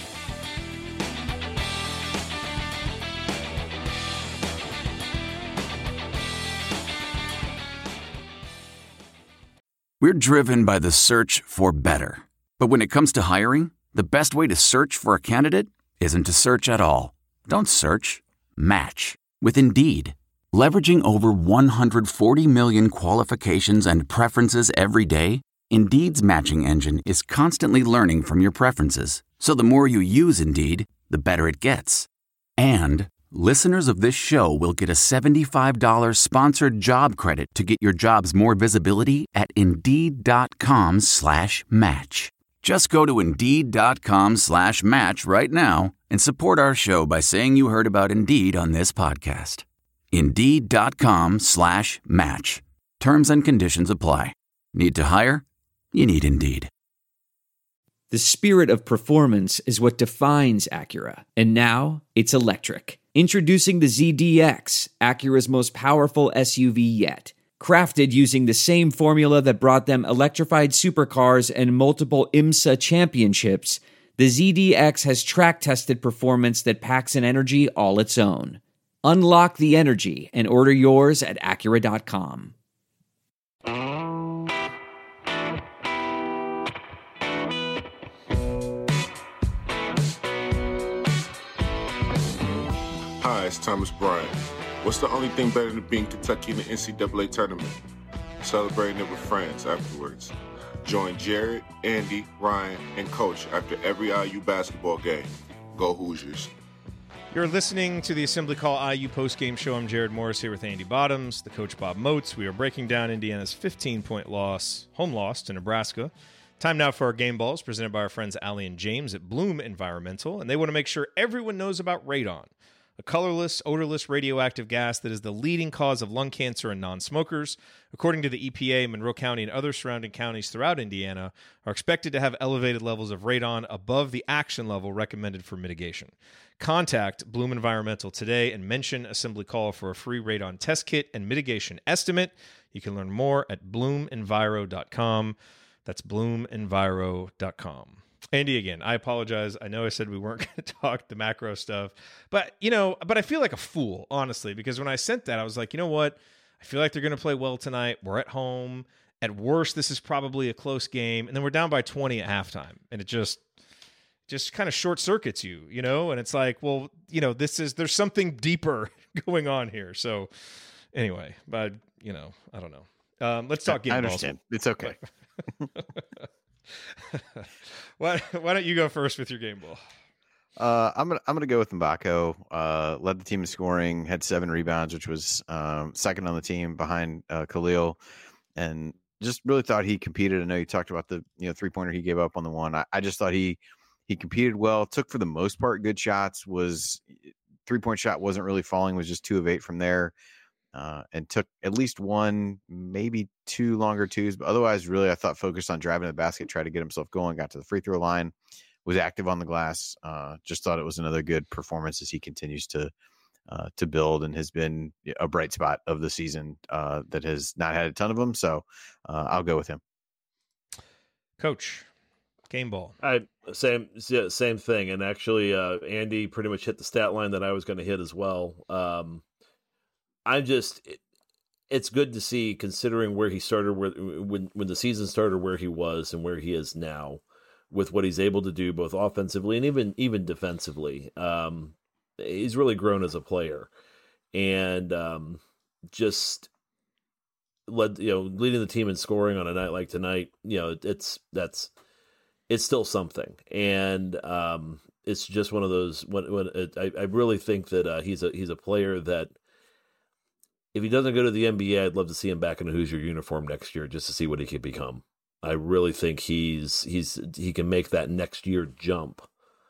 [SPEAKER 7] We're driven by the search for better. But when it comes to hiring, the best way to search for a candidate isn't to search at all. Don't search. Match with Indeed. Leveraging over one hundred forty million qualifications and preferences every day, Indeed's matching engine is constantly learning from your preferences. So the more you use Indeed, the better it gets. And listeners of this show will get a seventy-five dollars sponsored job credit to get your jobs more visibility at Indeed.com slash match. Just go to Indeed.com slash match right now and support our show by saying you heard about Indeed on this podcast. Indeed.com slash match. Terms and conditions apply. Need to hire? You need Indeed.
[SPEAKER 10] The spirit of performance is what defines Acura, and now it's electric. Introducing the Z D X, Acura's most powerful S U V yet. Crafted using the same formula that brought them electrified supercars and multiple IMSA championships, the Z D X has track-tested performance that packs an energy all its own. Unlock the energy and order yours at Acura dot com.
[SPEAKER 11] Hi, it's Thomas Bryant. What's the only thing better than being Kentucky in the N C double A tournament? Celebrating it with friends afterwards. Join Jared, Andy, Ryan, and Coach after every I U basketball game. Go Hoosiers.
[SPEAKER 1] You're listening to the Assembly Call I U postgame show. I'm Jared Morris here with Andy Bottoms, the coach Bob Moats. We are breaking down Indiana's fifteen-point loss, home loss to Nebraska. Time now for our game balls, presented by our friends Allie and James at Bloom Environmental, and they want to make sure everyone knows about radon, a colorless, odorless radioactive gas that is the leading cause of lung cancer in non-smokers. According to the E P A, Monroe County and other surrounding counties throughout Indiana are expected to have elevated levels of radon above the action level recommended for mitigation. Contact Bloom Environmental today and mention Assembly Call for a free radon test kit and mitigation estimate. You can learn more at bloom enviro dot com. That's bloom enviro dot com. Andy, again, I apologize. I know I said we weren't going to talk the macro stuff, but, you know, but I feel like a fool, honestly, because when I sent that, I was like, you know what? I feel like they're going to play well tonight. We're at home. At worst, this is probably a close game. And then we're down by twenty at halftime. And it just, just kind of short circuits you, you know? And it's like, well, you know, this is, there's something deeper going on here. So anyway, but, you know, I don't know. Um, let's talk game
[SPEAKER 3] I
[SPEAKER 1] balls.
[SPEAKER 3] understand. It's okay.
[SPEAKER 1] why, why don't you go first with your game ball?
[SPEAKER 3] Uh, I'm gonna I'm gonna go with Mbako. Uh, led the team in scoring, had seven rebounds, which was um, second on the team behind uh, Khalil, and just really thought he competed. I know you talked about the you know three pointer he gave up on the one. I, I just thought he he competed well. Took for the most part good shots. Was three point shot wasn't really falling. Was just two of eight from there. Uh, and took at least one, maybe two longer twos, but otherwise, really, I thought focused on driving the basket, tried to get himself going, got to the free throw line, was active on the glass. Uh, just thought it was another good performance as he continues to uh, to build and has been a bright spot of the season uh, that has not had a ton of them. So uh, I'll go with him.
[SPEAKER 1] Coach, game ball.
[SPEAKER 4] I same yeah, same thing, and actually, uh, Andy pretty much hit the stat line that I was going to hit as well. Um, I'm just. It, It's good to see, considering where he started, where when when the season started, where he was and where he is now, with what he's able to do both offensively and even even defensively. Um, he's really grown as a player, and um, just led you know leading the team in scoring on a night like tonight. You know, it's that's it's still something, and um, it's just one of those. When, when it, I I really think that uh, he's a he's a player that. If he doesn't go to the N B A, I'd love to see him back in a Hoosier uniform next year just to see what he could become. I really think he's he's he can make that next year jump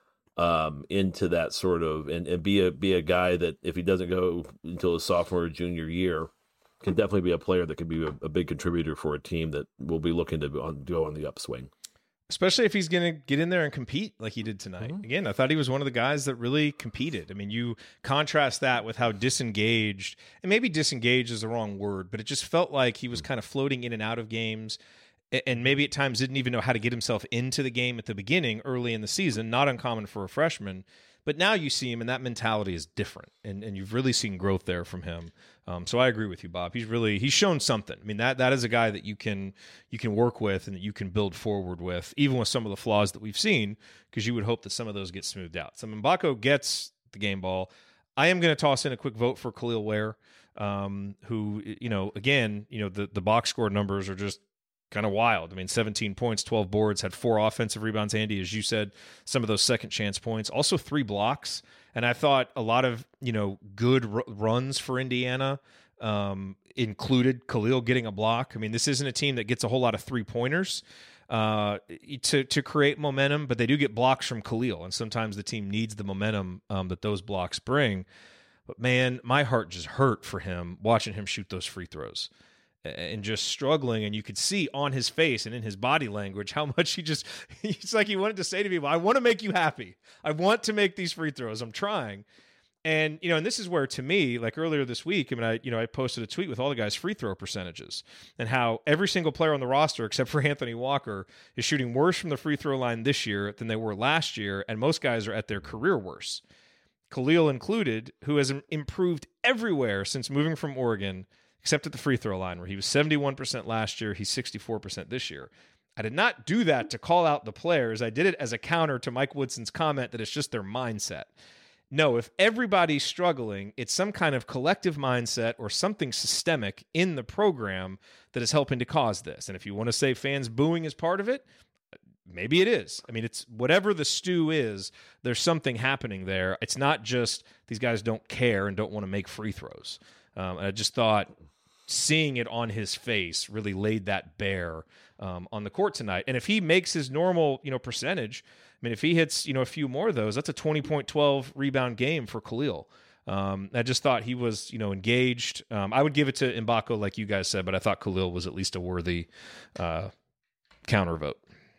[SPEAKER 4] um, into that sort of and, and be a be a guy that if he doesn't go until his sophomore or junior year, can definitely be a player that could be a, a big contributor for a team that will be looking to go on, go on the upswing.
[SPEAKER 1] Especially if he's going to get in there and compete like he did tonight.
[SPEAKER 4] Mm-hmm.
[SPEAKER 1] Again, I thought he was one of the guys that really competed. I mean, you contrast that with how disengaged, and maybe disengaged is the wrong word, but it just felt like he was kind of floating in and out of games, and maybe at times didn't even know how to get himself into the game at the beginning, early in the season. Not uncommon for a freshman. But now you see him, and that mentality is different, and, and you've really seen growth there from him. Um, so I agree with you, Bob. He's really he's shown something. I mean, that that is a guy that you can you can work with and that you can build forward with, even with some of the flaws that we've seen, because you would hope that some of those get smoothed out. So Mgbako gets the game ball. I am going to toss in a quick vote for Khalil Ware, um, who, you know, again, you know, the, the box score numbers are just kind of wild. I mean, seventeen points, twelve boards, had four offensive rebounds, Andy, as you said, some of those second chance points, also three blocks. And I thought a lot of, you know, good r- runs for Indiana um, included Khalil getting a block. I mean, this isn't a team that gets a whole lot of three pointers uh, to, to create momentum, but they do get blocks from Khalil. And sometimes the team needs the momentum um, that those blocks bring. But man, my heart just hurt for him watching him shoot those free throws. And just struggling, and you could see on his face and in his body language how much he just, it's like he wanted to say to people, I want to make you happy. I want to make these free throws. I'm trying. And, you know, and this is where, to me, like earlier this week, I mean, I, you know, I posted a tweet with all the guys' free throw percentages and how every single player on the roster, except for Anthony Walker, is shooting worse from the free throw line this year than they were last year. And most guys are at their career worst. Khalil included, who has improved everywhere since moving from Oregon, except at the free throw line, where he was seventy-one percent last year. He's sixty-four percent this year. I did not do that to call out the players. I did it as a counter to Mike Woodson's comment that it's just their mindset. No, if everybody's struggling, it's some kind of collective mindset or something systemic in the program that is helping to cause this. And if you want to say fans booing is part of it, maybe it is. I mean, it's whatever the stew is, there's something happening there. It's not just these guys don't care and don't want to make free throws. Um, and I just thought seeing it on his face really laid that bare um, on the court tonight. And if he makes his normal, you know, percentage, I mean, if he hits, you know, a few more of those, that's a twenty point twelve rebound game for Khalil. Um, I just thought he was, you know, engaged. Um, I would give it to Mgbako, like you guys said, but I thought Khalil was at least a worthy uh, counter vote.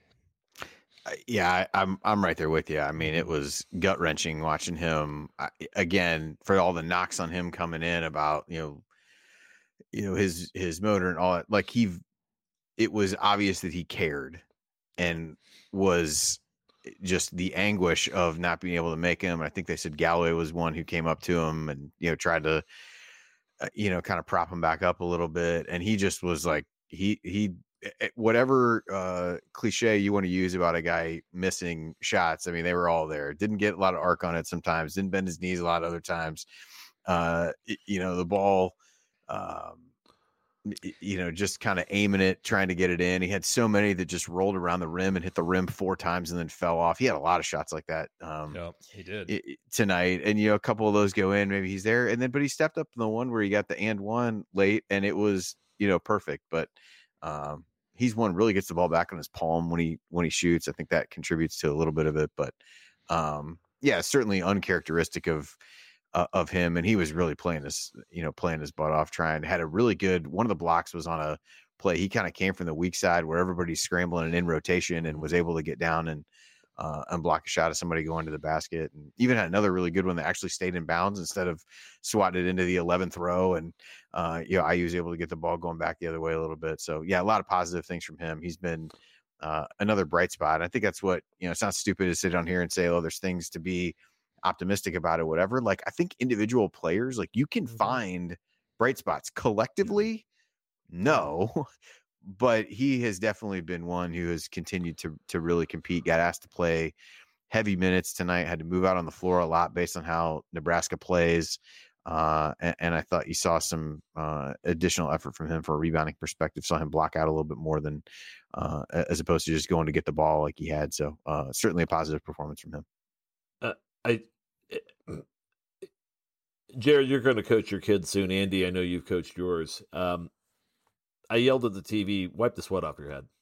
[SPEAKER 3] Yeah, I, I'm I'm right there with you. I mean, it was gut wrenching watching him I, again for all the knocks on him coming in about you know, you know his his motor and all that. Like he, it was obvious that he cared, and was just the anguish of not being able to make him. I think they said Galloway was one who came up to him and you know tried to, uh, you know, kind of prop him back up a little bit, and he just was like he he. Whatever uh, cliche you want to use about a guy missing shots, I mean, they were all there. Didn't get a lot of arc on it sometimes. Didn't bend his knees a lot of other times. Uh, you know, the ball, um, you know, just kind of aiming it, trying to get it in. He had so many that just rolled around the rim and hit the rim four times and then fell off. He had a lot of shots like that. Um,
[SPEAKER 1] yeah, he did
[SPEAKER 3] it, tonight. And, you know, a couple of those go in, maybe he's there. And then, but he stepped up in the one where he got the and one late and it was, you know, perfect. But, um, he's one really gets the ball back on his palm when he when he shoots. I think that contributes to a little bit of it, but um, yeah, certainly uncharacteristic of uh, of him. And he was really playing this, you know, playing his butt off. Trying had a really good one of the blocks was on a play. He kind of came from the weak side where everybody's scrambling and in rotation, and was able to get down and uh, unblock a shot of somebody going to the basket, and even had another really good one that actually stayed in bounds instead of swatted into the eleventh row. And uh, you know, I was able to get the ball going back the other way a little bit. So yeah, a lot of positive things from him. He's been uh, another bright spot. I think that's what, you know, it's not stupid to sit on here and say, oh, there's things to be optimistic about it, whatever. Like, I think individual players, like, you can mm-hmm. find bright spots. Collectively, no, but he has definitely been one who has continued to to really compete. Got asked to play heavy minutes tonight, had to move out on the floor a lot based on how Nebraska plays. Uh, and, and I thought you saw some uh, additional effort from him for a rebounding perspective. Saw him block out a little bit more than uh, as opposed to just going to get the ball like he had. So uh, certainly a positive performance from him.
[SPEAKER 4] Uh, I, Jared, you're going to coach your kids soon. Andy, I know you've coached yours. Um, I yelled at the T V, wipe the sweat off your head.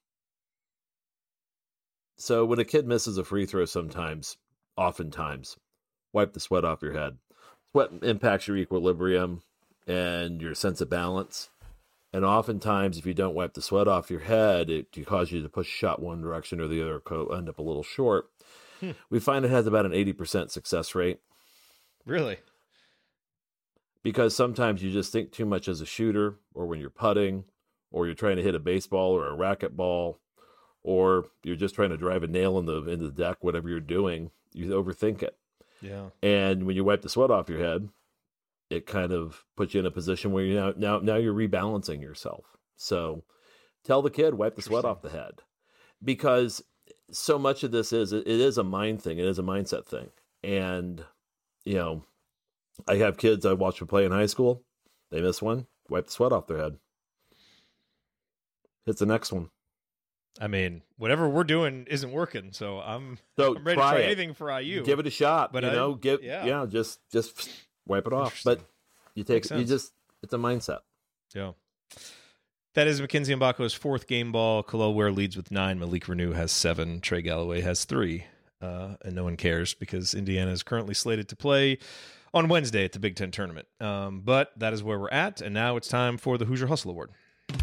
[SPEAKER 4] So when a kid misses a free throw sometimes, oftentimes, wipe the sweat off your head. Sweat impacts your equilibrium and your sense of balance. And oftentimes, if you don't wipe the sweat off your head, it can cause you to push a shot one direction or the other, end up a little short. Hmm. We find it has about an eighty percent success rate.
[SPEAKER 1] Really?
[SPEAKER 4] Because sometimes you just think too much as a shooter, or when you're putting, or you're trying to hit a baseball or a racquetball, or you're just trying to drive a nail in the into the deck, whatever you're doing, you overthink it.
[SPEAKER 1] Yeah.
[SPEAKER 4] And when you wipe the sweat off your head, it kind of puts you in a position where you now now now you're rebalancing yourself. So tell the kid, wipe the sweat off the head, because so much of this is it, it is a mind thing. It is a mindset thing. And you know, I have kids I watch them play in high school. They miss one, wipe the sweat off their head. Hits the next one.
[SPEAKER 1] I mean, whatever we're doing isn't working, so I'm,
[SPEAKER 4] so
[SPEAKER 1] I'm ready to try it. anything for I U.
[SPEAKER 4] Give it a shot, but you I, know, give
[SPEAKER 1] yeah.
[SPEAKER 4] yeah, just just wipe it off. But you take you just it's a mindset.
[SPEAKER 1] Yeah. That is Mackenzie Mbako's fourth game ball. Kel'el Ware leads with nine. Malik Reneau has seven. Trey Galloway has three. Uh, and no one cares because Indiana is currently slated to play on Wednesday at the Big Ten tournament. Um, but that is where we're at, and now it's time for the Hoosier Hustle Award.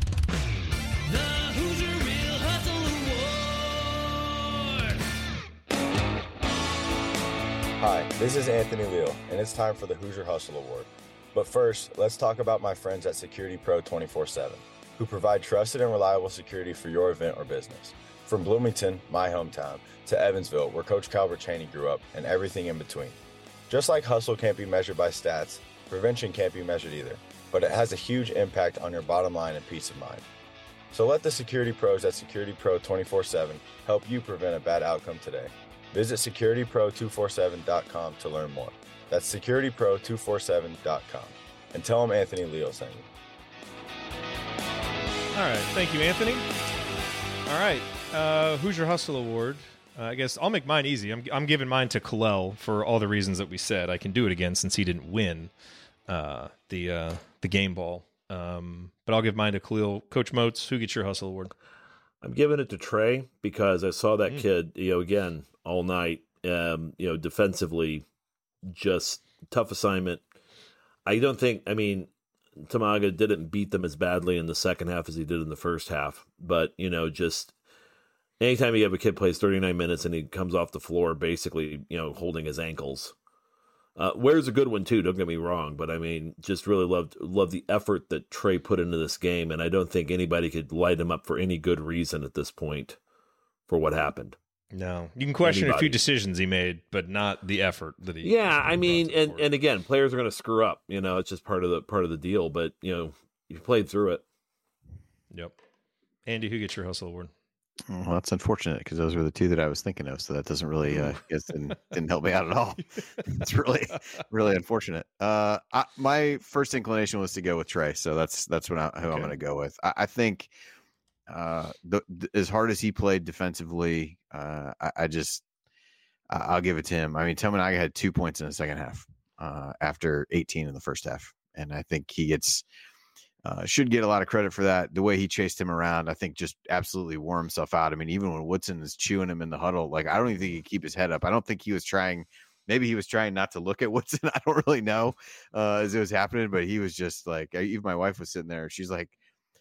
[SPEAKER 12] Hi, this is Anthony Leal, and it's time for the Hoosier Hustle Award. But first, let's talk about my friends at Security Pro twenty-four seven, who provide trusted and reliable security for your event or business. From Bloomington, my hometown, to Evansville, where Coach Calvert Chaney grew up, and everything in between. Just like hustle can't be measured by stats, prevention can't be measured either, but it has a huge impact on your bottom line and peace of mind. So let the security pros at Security Pro twenty-four seven help you prevent a bad outcome today. Visit security pro two forty-seven dot com to learn more. That's security pro two forty-seven dot com. And tell them Anthony Leo sent you.
[SPEAKER 1] All right. Thank you, Anthony. All right. Uh, Hoosier Hustle Award. Uh, I guess I'll make mine easy. I'm I'm giving mine to Kel'el for all the reasons that we said. I can do it again since he didn't win uh, the uh, the game ball. Um, but I'll give mine to Kel'el. Coach Moats, who gets your Hustle Award?
[SPEAKER 4] I'm giving it to Trey because I saw that mm. kid, you know, again, all night, um, you know, defensively, just tough assignment. I don't think, I mean, Tamaga didn't beat them as badly in the second half as he did in the first half. But, you know, just anytime you have a kid plays thirty-nine minutes and he comes off the floor basically, you know, holding his ankles. Uh, Ware's a good one too, don't get me wrong, but I mean, just really loved loved the effort that Trey put into this game, and I don't think anybody could light him up for any good reason at this point for what happened.
[SPEAKER 1] No, you can question anybody. a few decisions he made, but not the effort that he.
[SPEAKER 4] Yeah, I mean, and, and again, players are going to screw up. You know, it's just part of the part of the deal. But you know, you played through it.
[SPEAKER 1] Yep. Andy, who gets your Hustle Award?
[SPEAKER 3] Well, that's unfortunate because those were the two that I was thinking of. So that doesn't really, uh, guess didn't, didn't help me out at all. It's really, really unfortunate. Uh, I, my first inclination was to go with Trey. So that's, that's what I, who okay. I'm going to go with. I, I think uh, the, the, as hard as he played defensively, uh, I, I just, I, I'll give it to him. I mean, Tominaga had two points in the second half uh, after eighteen in the first half. And I think he gets, Uh, should get a lot of credit for that. The way he chased him around, I think, just absolutely wore himself out. I mean, even when Woodson is chewing him in the huddle, like, I don't even think he could keep his head up. I don't think he was trying. Maybe he was trying not to look at Woodson. I don't really know uh, as it was happening, but he was just like, even my wife was sitting there. She's like,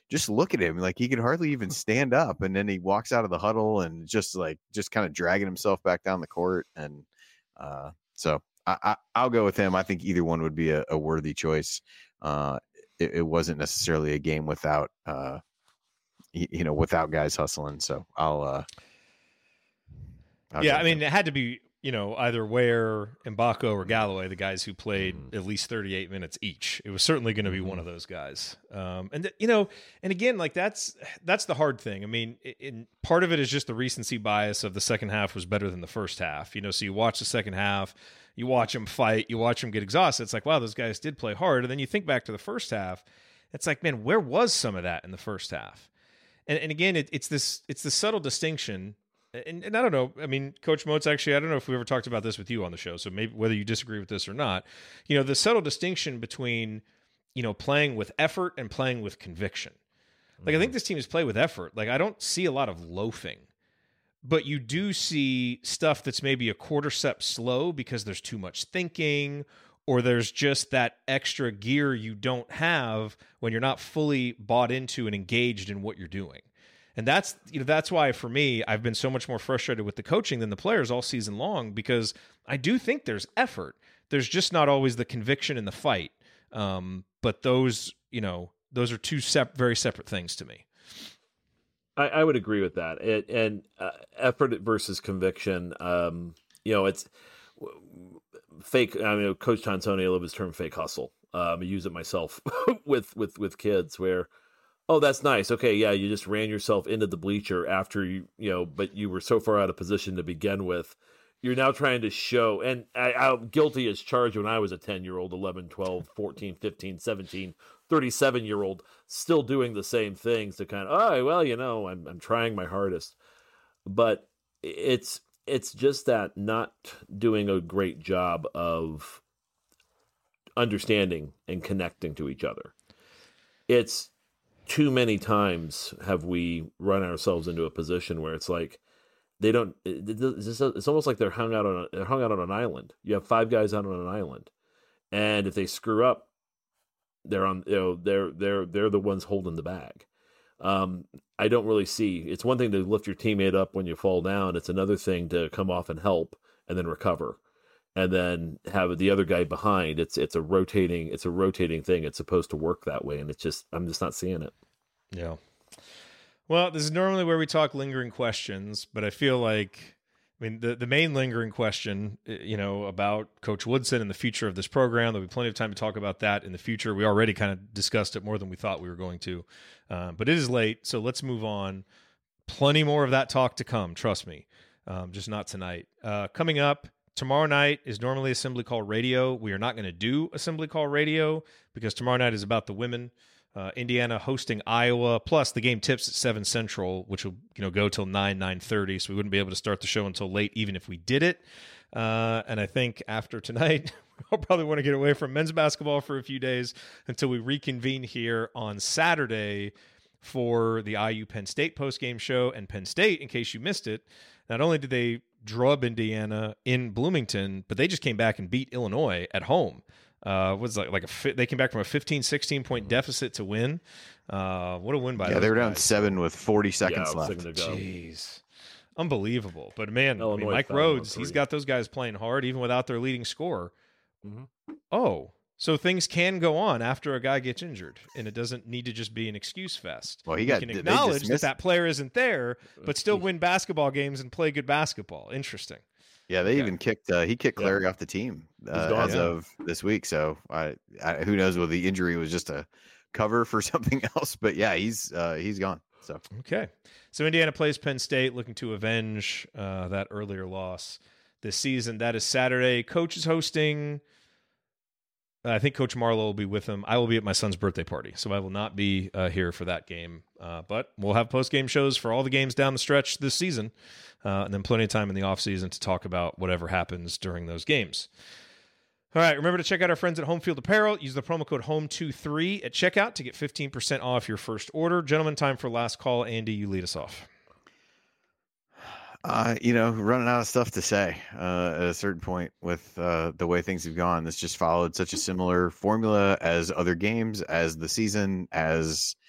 [SPEAKER 3] just look at him. Like he could hardly even stand up. And then he walks out of the huddle and just like, just kind of dragging himself back down the court. And uh, so I, I, I'll go with him. I think either one would be a, a worthy choice. Uh, it, it wasn't necessarily a game without, uh, you, you know, without guys hustling. So I'll, uh, I'll
[SPEAKER 1] yeah, I mean, him. It had to be, you know, either Ware, Mbako, or Galloway, the guys who played mm-hmm. at least thirty-eight minutes each. It was certainly going to be mm-hmm. one of those guys. Um, and, th- you know, and again, like that's that's the hard thing. I mean, it, in, part of it is just the recency bias of the second half was better than the first half. You know, so you watch the second half, you watch them fight, you watch them get exhausted. It's like, wow, those guys did play hard. And then you think back to the first half. It's like, man, where was some of that in the first half? And, and again, it, it's this it's the subtle distinction. And, and I don't know. I mean, Coach Moats, actually, I don't know if we ever talked about this with you on the show. So maybe whether you disagree with this or not, you know, the subtle distinction between, you know, playing with effort and playing with conviction. Like, mm-hmm. I think this team has played with effort. Like, I don't see a lot of loafing, but you do see stuff that's maybe a quarter step slow because there's too much thinking, or there's just that extra gear you don't have when you're not fully bought into and engaged in what you're doing. And that's, you know, that's why for me, I've been so much more frustrated with the coaching than the players all season long, because I do think there's effort. There's just not always the conviction in the fight. Um, but those, you know, those are two sep- very separate things to me.
[SPEAKER 4] I, I would agree with that. It, and uh, effort versus conviction, um, you know, it's fake. I mean, Coach Tonsoni, I love his term fake hustle. Um, I use it myself with, with, with kids where, oh, that's nice. Okay, yeah, you just ran yourself into the bleacher after you, you know, but you were so far out of position to begin with. You're now trying to show, and I, I'm guilty as charged when I was a ten-year-old, eleven, twelve, fourteen, fifteen, seventeen, thirty-seven-year-old, still doing the same things to kind of, oh, well, you know, I'm I'm trying my hardest. But it's it's just that not doing a great job of understanding and connecting to each other. It's too many times have we run ourselves into a position where it's like they don't. It's, it's almost like they're hung out on a, they're hung out on an island. You have five guys out on an island, and if they screw up, they're on. You know, they're they're they're the ones holding the bag. Um, I don't really see. It's one thing to lift your teammate up when you fall down. It's another thing to come off and help and then recover, and then have the other guy behind. It's it's a rotating it's a rotating thing. It's supposed to work that way, and it's just I'm just not seeing it.
[SPEAKER 1] Yeah. Well, this is normally where we talk lingering questions, but I feel like, I mean, the, the main lingering question, you know, about Coach Woodson and the future of this program, there'll be plenty of time to talk about that in the future. We already kind of discussed it more than we thought we were going to, uh, but it is late, so let's move on. Plenty more of that talk to come, trust me, um, just not tonight. Uh, coming up, tomorrow night is normally Assembly Call Radio. We are not going to do Assembly Call Radio because tomorrow night is about the women. Uh, Indiana hosting Iowa, plus the game tips at seven Central, which will you know go till nine, nine thirty, so we wouldn't be able to start the show until late, even if we did it. Uh, and I think after tonight, we'll probably want to get away from men's basketball for a few days until we reconvene here on Saturday for the I U Penn State postgame show. And Penn State, in case you missed it, not only did they drub Indiana in Bloomington, but they just came back and beat Illinois at home. Uh, was like like a they came back from a fifteen, sixteen point deficit to win. Uh, what a win by
[SPEAKER 3] yeah,
[SPEAKER 1] those
[SPEAKER 3] they were down
[SPEAKER 1] guys.
[SPEAKER 3] seven with forty seconds
[SPEAKER 4] yeah,
[SPEAKER 3] left.
[SPEAKER 1] Jeez, unbelievable! But man, I mean, Mike
[SPEAKER 4] found
[SPEAKER 1] Rhodes,
[SPEAKER 4] on
[SPEAKER 1] he's
[SPEAKER 4] three.
[SPEAKER 1] got those guys playing hard even without their leading scorer.
[SPEAKER 4] Mm-hmm.
[SPEAKER 1] Oh, so things can go on after a guy gets injured, and it doesn't need to just be an excuse fest.
[SPEAKER 3] Well, he
[SPEAKER 1] You
[SPEAKER 3] got
[SPEAKER 1] can
[SPEAKER 3] they
[SPEAKER 1] acknowledge that
[SPEAKER 3] dismissed-
[SPEAKER 1] that player isn't there, but still win basketball games and play good basketball. Interesting.
[SPEAKER 3] Yeah, they
[SPEAKER 1] Okay.
[SPEAKER 3] even kicked. Uh, he kicked
[SPEAKER 4] Yeah.
[SPEAKER 3] Clary off the team uh,
[SPEAKER 4] gone,
[SPEAKER 3] as
[SPEAKER 1] yeah.
[SPEAKER 3] of this week. So I, I, who knows whether the injury was just a cover for something else. But yeah, he's uh, he's gone. So
[SPEAKER 1] Okay. So Indiana plays Penn State, looking to avenge uh, that earlier loss this season. That is Saturday. Coach is hosting. I think Coach Marlowe will be with him. I will be at my son's birthday party, so I will not be uh, here for that game. Uh, but we'll have post-game shows for all the games down the stretch this season, uh, and then plenty of time in the offseason to talk about whatever happens during those games. All right, remember to check out our friends at Home Field Apparel. Use the promo code home twenty-three at checkout to get fifteen percent off your first order. Gentlemen, time for last call. Andy, you lead us off.
[SPEAKER 3] Uh, you know, running out of stuff to say uh, at a certain point with uh, the way things have gone. This just followed such a similar formula as other games, as the season, as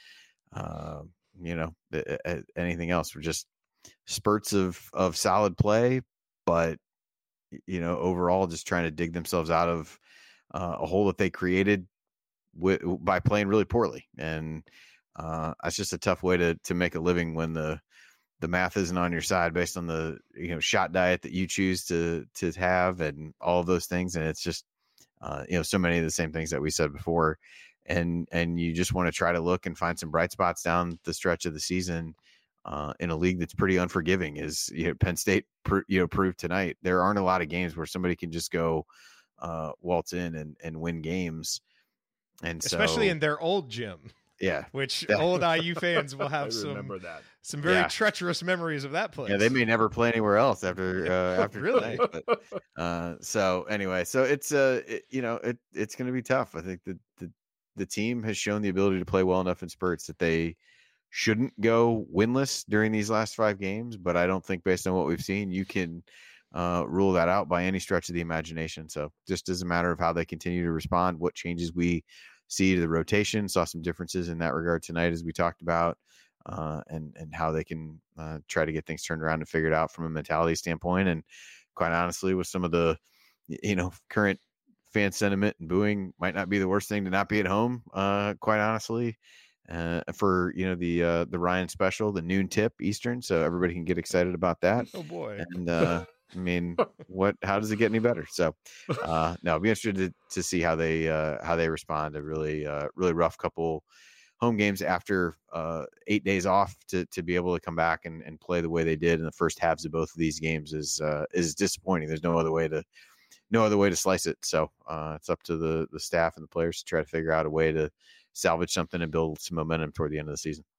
[SPEAKER 3] uh, you know, anything else. We're just spurts of, of solid play, but, you know, overall just trying to dig themselves out of uh, a hole that they created with, by playing really poorly. And uh, it's just a tough way to, to make a living when the, the math isn't on your side based on the, you know, shot diet that you choose to, to have and all of those things. And it's just, uh, you know, so many of the same things that we said before. And, and you just want to try to look and find some bright spots down the stretch of the season uh, in a league that's pretty unforgiving. Is, you know, Penn State, pr- you know, proved tonight. There aren't a lot of games where somebody can just go uh, waltz in and, and win games. And
[SPEAKER 1] especially
[SPEAKER 3] so,
[SPEAKER 1] in their old gym.
[SPEAKER 3] Yeah.
[SPEAKER 1] Which
[SPEAKER 3] yeah.
[SPEAKER 1] old I U fans will have
[SPEAKER 4] I
[SPEAKER 1] some,
[SPEAKER 4] remember that.
[SPEAKER 1] some very
[SPEAKER 3] yeah.
[SPEAKER 1] treacherous memories of that place.
[SPEAKER 3] Yeah, they may never play anywhere else after uh, after
[SPEAKER 1] really.
[SPEAKER 3] tonight. But, uh, so anyway, so it's uh, it, you know, it it's going to be tough. I think that the the team has shown the ability to play well enough in spurts that they shouldn't go winless during these last five games. But I don't think, based on what we've seen, you can uh, rule that out by any stretch of the imagination. So just as a matter of how they continue to respond, what changes we see to the rotation. Saw some differences in that regard tonight, as we talked about, uh, and and how they can uh, try to get things turned around and figured out from a mentality standpoint. And quite honestly, with some of the, you know, current fan sentiment and booing, might not be the worst thing to not be at home. Uh, quite honestly, uh, for you know the uh, the Ryan special, the noon tip Eastern, so everybody can get excited about that.
[SPEAKER 1] Oh boy!
[SPEAKER 3] And uh, I mean, what? How does it get any better? So, uh, no, I'll be interested to, to see how they uh, how they respond. A really uh, really rough couple home games after uh, eight days off to to be able to come back and, and play the way they did in the first halves of both of these games is uh, is disappointing. There's no other way to no other way to slice it. So uh, it's up to the the staff and the players to try to figure out a way to salvage something and build some momentum toward the end of the season.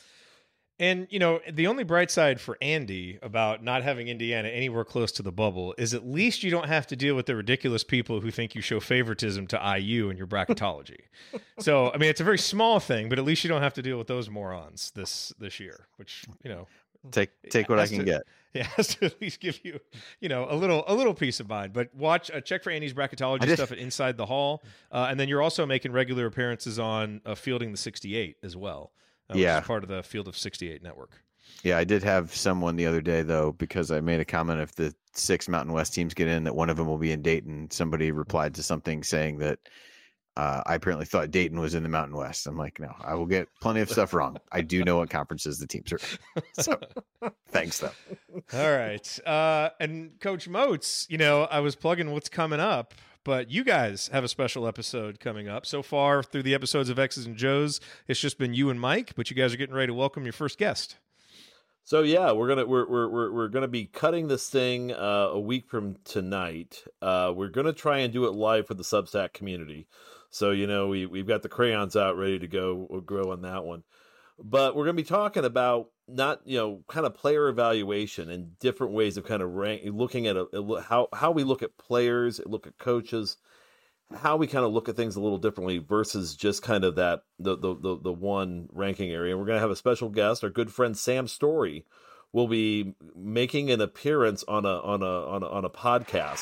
[SPEAKER 1] And, you know, the only bright side for Andy about not having Indiana anywhere close to the bubble is at least you don't have to deal with the ridiculous people who think you show favoritism to I U in your bracketology. So, I mean, it's a very small thing, but at least you don't have to deal with those morons this this year, which, you know.
[SPEAKER 3] Take take what I can
[SPEAKER 1] to,
[SPEAKER 3] get.
[SPEAKER 1] Yeah, has to at least give you, you know, a little a little peace of mind. But watch, uh, check for Andy's bracketology
[SPEAKER 3] just,
[SPEAKER 1] stuff at Inside the Hall, uh, and then you're also making regular appearances on uh, Fielding the sixty-eight as well. Uh,
[SPEAKER 3] yeah,
[SPEAKER 1] which is part of the Field of sixty-eight network.
[SPEAKER 3] Yeah, I did have someone the other day though, because I made a comment if the six Mountain West teams get in, that one of them will be in Dayton. Somebody replied to something saying that uh, I apparently thought Dayton was in the Mountain West. I'm like, no, I will get plenty of stuff wrong. I do know what conferences the teams are in. So thanks though.
[SPEAKER 1] All right. Uh, and Coach Moats, you know, I was plugging what's coming up, but you guys have a special episode coming up. So far through the episodes of X's and Joe's, it's just been you and Mike, but you guys are getting ready to welcome your first guest.
[SPEAKER 4] So yeah, we're gonna we're we're we're, we're gonna be cutting this thing uh, a week from tonight. Uh, we're gonna try and do it live for the Substack community. So you know we we've got the crayons out ready to go. We'll grow on that one. But we're gonna be talking about not you know kind of player evaluation and different ways of kind of rank, looking at a, a, how how we look at players, look at coaches, how we kind of look at things a little differently versus just kind of that the the the, the one ranking area. We're going to have a special guest. Our good friend Sam Story will be making an appearance on a on a on a, on a podcast.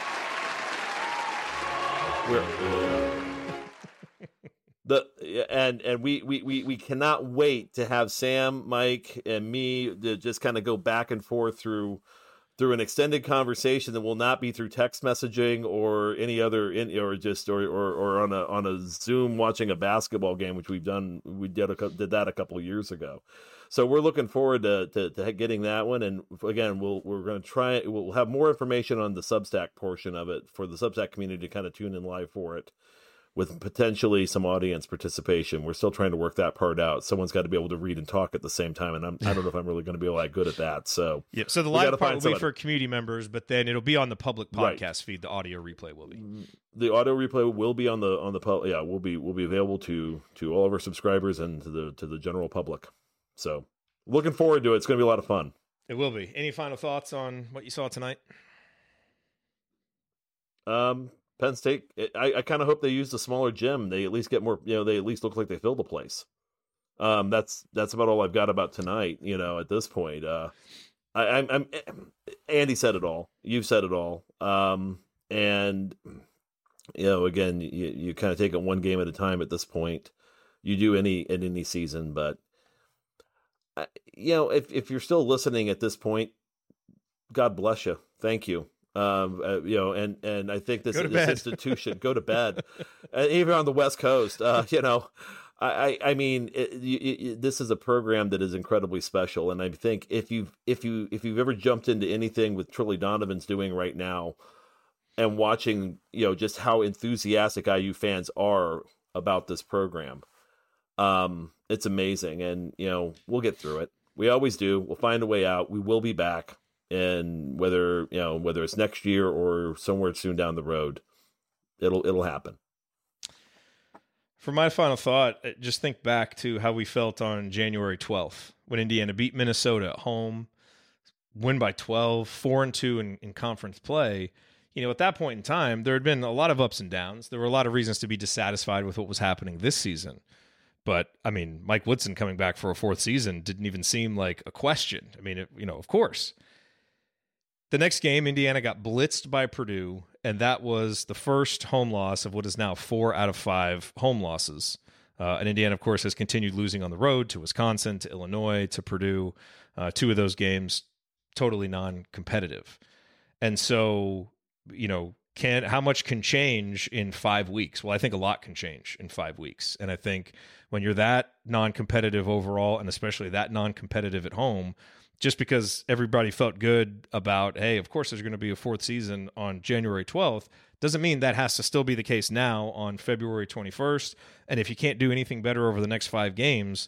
[SPEAKER 4] Where, the and and we, we we we cannot wait to have Sam, Mike, and me to just kind of go back and forth through. through an extended conversation that will not be through text messaging or any other in or just or, or or on a on a Zoom watching a basketball game, which we've done we did a, did that a couple of years ago. So we're looking forward to, to, to getting that one. And again, we'll we're going to try we'll have more information on the Substack portion of it for the Substack community to kind of tune in live for it, with potentially some audience participation. We're still trying to work that part out. Someone's got to be able to read and talk at the same time, and I'm, I don't know if I'm really going to be all that good at that. So,
[SPEAKER 1] yeah. So the live part will be for community members, but then it'll be on the public podcast right. feed. The audio replay will be.
[SPEAKER 4] The audio replay will be on the on the pub. Yeah, will be will be available to to all of our subscribers and to the to the general public. So, looking forward to it. It's going to be a lot of fun.
[SPEAKER 1] It will be. Any final thoughts on what you saw tonight?
[SPEAKER 4] Um. Penn State, I, I kind of hope they use the smaller gym. They at least get more, you know, they at least look like they fill the place. Um, that's that's about all I've got about tonight, you know, at this point. Uh, I, I'm, I'm, Andy said it all. You've said it all. Um, and, you know, again, you, you kind of take it one game at a time at this point. you do any in any season. But uh, you know, if if you're still listening at this point, God bless you. Thank you. Um, uh, you know, and and I think this, this institution go to bed, uh, even on the West Coast. Uh, you know, I I, I mean, it, it, it, this is a program that is incredibly special, and I think if you if you if you've ever jumped into anything with Trilly Donovan's doing right now, and watching, you know, just how enthusiastic I U fans are about this program, um, it's amazing, and you know, we'll get through it. We always do. We'll find a way out. We will be back. And whether, you know, whether it's next year or somewhere soon down the road, it'll it'll happen.
[SPEAKER 1] For my final thought, just think back to how we felt on January twelfth when Indiana beat Minnesota at home, win by twelve, four and two in, in conference play. You know, at that point in time, there had been a lot of ups and downs. There were a lot of reasons to be dissatisfied with what was happening this season. But, I mean, Mike Woodson coming back for a fourth season didn't even seem like a question. I mean, it, you know, of course. The next game, Indiana got blitzed by Purdue, and that was the first home loss of what is now four out of five home losses. Uh, and Indiana, of course, has continued losing on the road to Wisconsin, to Illinois, to Purdue. Uh, two of those games totally non-competitive. And so, you know, can how much can change in five weeks? Well, I think a lot can change in five weeks. And I think when you're that non-competitive overall, and especially that non-competitive at home, just because everybody felt good about, hey, of course there's going to be a fourth season on January twelfth, doesn't mean that has to still be the case now on February twenty-first. And if you can't do anything better over the next five games,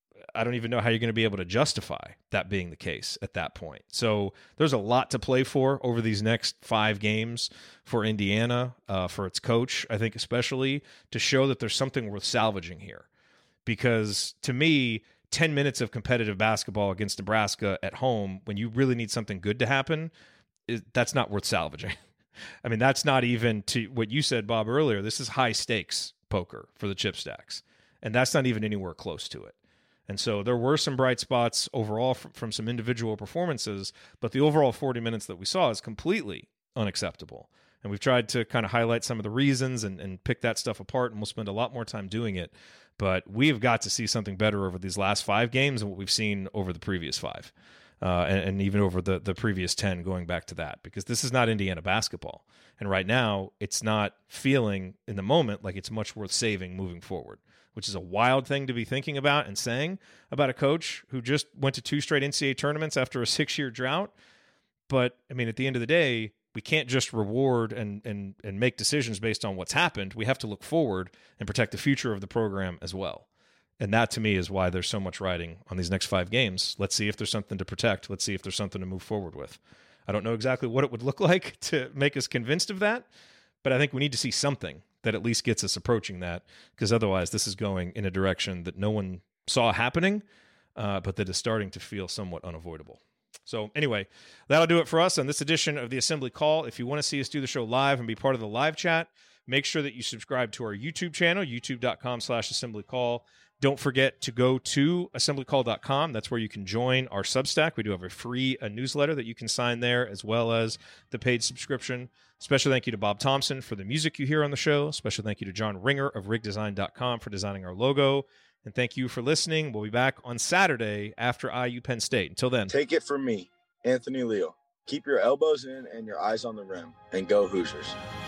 [SPEAKER 1] I don't even know how you're going to be able to justify that being the case at that point. So there's a lot to play for over these next five games for Indiana, uh, for its coach, I think especially, to show that there's something worth salvaging here. Because to me, ten minutes of competitive basketball against Nebraska at home, when you really need something good to happen, is, that's not worth salvaging. I mean, that's not even to what you said, Bob, earlier. This is high stakes poker for the chip stacks, and that's not even anywhere close to it. And so there were some bright spots overall from, from some individual performances, but the overall forty minutes that we saw is completely unacceptable. And we've tried to kind of highlight some of the reasons and, and pick that stuff apart, and we'll spend a lot more time doing it. But we have got to see something better over these last five games than what we've seen over the previous five, uh, and, and even over the, the previous ten going back to that, because this is not Indiana basketball. And right now, it's not feeling in the moment like it's much worth saving moving forward, which is a wild thing to be thinking about and saying about a coach who just went to two straight N C double A tournaments after a six-year drought. But, I mean, at the end of the day, we can't just reward and, and, and make decisions based on what's happened. We have to look forward and protect the future of the program as well. And that, to me, is why there's so much riding on these next five games. Let's see if there's something to protect. Let's see if there's something to move forward with. I don't know exactly what it would look like to make us convinced of that, but I think we need to see something that at least gets us approaching that, because otherwise this is going in a direction that no one saw happening, uh, but that is starting to feel somewhat unavoidable. So anyway, that'll do it for us on this edition of the Assembly Call. If you want to see us do the show live and be part of the live chat, make sure that you subscribe to our YouTube channel, youtube.com slash assembly call. Don't forget to go to assembly call dot com. That's where you can join our Substack. We do have a free a newsletter that you can sign there, as well as the paid subscription. Special thank you to Bob Thompson for the music you hear on the show. Special thank you to John Ringer of rig design dot com for designing our logo. And thank you for listening. We'll be back on Saturday after I U Penn State. Until then.
[SPEAKER 12] Take it from me, Anthony Leal. Keep your elbows in and your eyes on the rim, and go Hoosiers.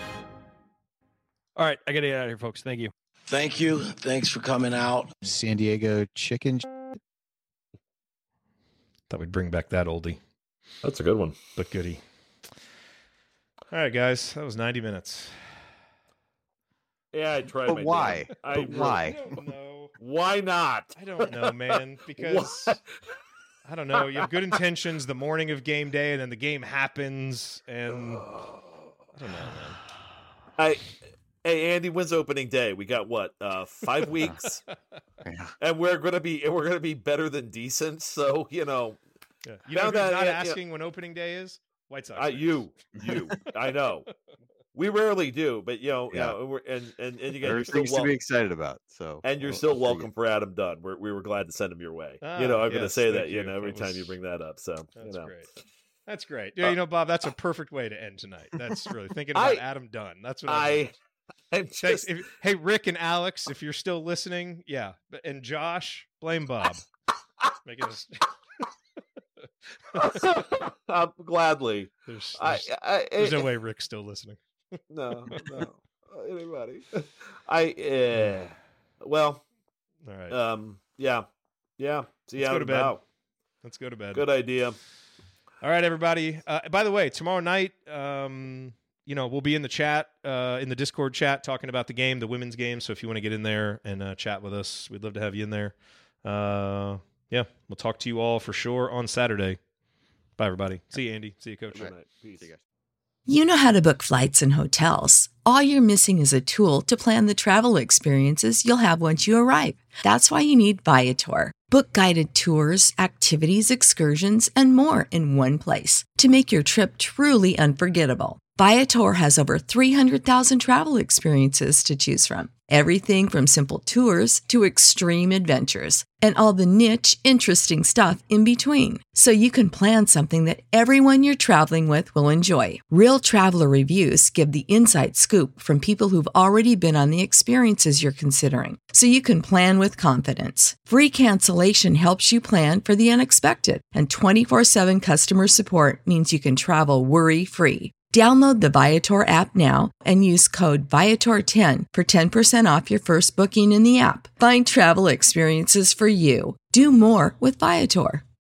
[SPEAKER 13] All right, I got to get out of here, folks. Thank you.
[SPEAKER 14] Thank you. Thanks for coming out.
[SPEAKER 15] San Diego chicken.
[SPEAKER 1] Thought we'd bring back that oldie.
[SPEAKER 4] That's a good one.
[SPEAKER 1] But goodie. All right, guys. That was ninety minutes.
[SPEAKER 4] Yeah, I tried.
[SPEAKER 3] But
[SPEAKER 4] my
[SPEAKER 3] why?
[SPEAKER 4] Damn. I
[SPEAKER 3] but why?
[SPEAKER 1] I don't know.
[SPEAKER 4] Why not?
[SPEAKER 1] I don't know, man. Because I don't know. You have good intentions the morning of game day, and then the game happens, and I don't know, man.
[SPEAKER 4] I. Hey, Andy, when's opening day? We got what? Uh, five weeks,
[SPEAKER 3] Yeah.
[SPEAKER 4] and we're gonna be we're gonna be better than decent. So you know,
[SPEAKER 1] Yeah. You know
[SPEAKER 4] Now
[SPEAKER 1] who's
[SPEAKER 4] that-
[SPEAKER 1] not
[SPEAKER 4] yeah,
[SPEAKER 1] asking when opening day is? White Sox.
[SPEAKER 4] I,
[SPEAKER 1] fans.
[SPEAKER 4] you, you, I know. We rarely do, but you know,
[SPEAKER 3] Yeah.
[SPEAKER 4] you know, we're, and and and you get
[SPEAKER 3] There are
[SPEAKER 4] you're still
[SPEAKER 3] things to
[SPEAKER 4] welcome,
[SPEAKER 3] be excited about. So,
[SPEAKER 4] and you're
[SPEAKER 3] we'll-
[SPEAKER 4] still
[SPEAKER 3] we'll take
[SPEAKER 4] welcome
[SPEAKER 3] it.
[SPEAKER 4] for Adam Dunn. We're, we were glad to send him your way.
[SPEAKER 1] Ah,
[SPEAKER 4] you know, I'm going to
[SPEAKER 1] yes,
[SPEAKER 4] say
[SPEAKER 1] thank
[SPEAKER 4] that. You
[SPEAKER 1] you.
[SPEAKER 4] know, every
[SPEAKER 1] That
[SPEAKER 4] time
[SPEAKER 1] was-
[SPEAKER 4] you bring that up. So
[SPEAKER 1] That's
[SPEAKER 4] you know,
[SPEAKER 1] great. That's great. Yeah, you know, Bob, that's a perfect way to end tonight. That's really thinking about
[SPEAKER 4] I-
[SPEAKER 1] Adam Dunn. That's what I,
[SPEAKER 4] I I'm
[SPEAKER 1] Thanks.
[SPEAKER 4] just,
[SPEAKER 1] If, hey, Rick and Alex, if you're still listening, yeah. And Josh, blame Bob. Making us...
[SPEAKER 4] uh, gladly.
[SPEAKER 1] There's,
[SPEAKER 4] I,
[SPEAKER 1] there's,
[SPEAKER 4] I,
[SPEAKER 1] there's
[SPEAKER 4] I,
[SPEAKER 1] no way Rick's still listening.
[SPEAKER 4] no, no. Anybody. I, uh, well,
[SPEAKER 1] all right.
[SPEAKER 4] Um, yeah. Yeah. See
[SPEAKER 1] Let's
[SPEAKER 4] how
[SPEAKER 1] go to bed.
[SPEAKER 4] about.
[SPEAKER 1] Let's go to bed.
[SPEAKER 4] Good idea.
[SPEAKER 1] All right, everybody. Uh, by the way, tomorrow night, um, you know, we'll be in the chat, uh, in the Discord chat, talking about the game, the women's game. So if you want to get in there and uh, chat with us, we'd love to have you in there. Uh, yeah, we'll talk to you all for sure on Saturday. Bye, everybody. See you, Andy. See you, Coach.
[SPEAKER 4] Good night. Peace.
[SPEAKER 3] See you guys.
[SPEAKER 16] You know how to book flights and hotels. All you're missing is a tool to plan the travel experiences you'll have once you arrive. That's why you need Viator. Book guided tours, activities, excursions, and more in one place to make your trip truly unforgettable. Viator has over three hundred thousand travel experiences to choose from. Everything from simple tours to extreme adventures and all the niche, interesting stuff in between. So you can plan something that everyone you're traveling with will enjoy. Real traveler reviews give the inside scoop from people who've already been on the experiences you're considering. So you can plan with confidence. Free cancellation helps you plan for the unexpected. And twenty-four seven customer support means you can travel worry-free. Download the Viator app now and use code Viator ten for ten percent off your first booking in the app. Find travel experiences for you. Do more with Viator.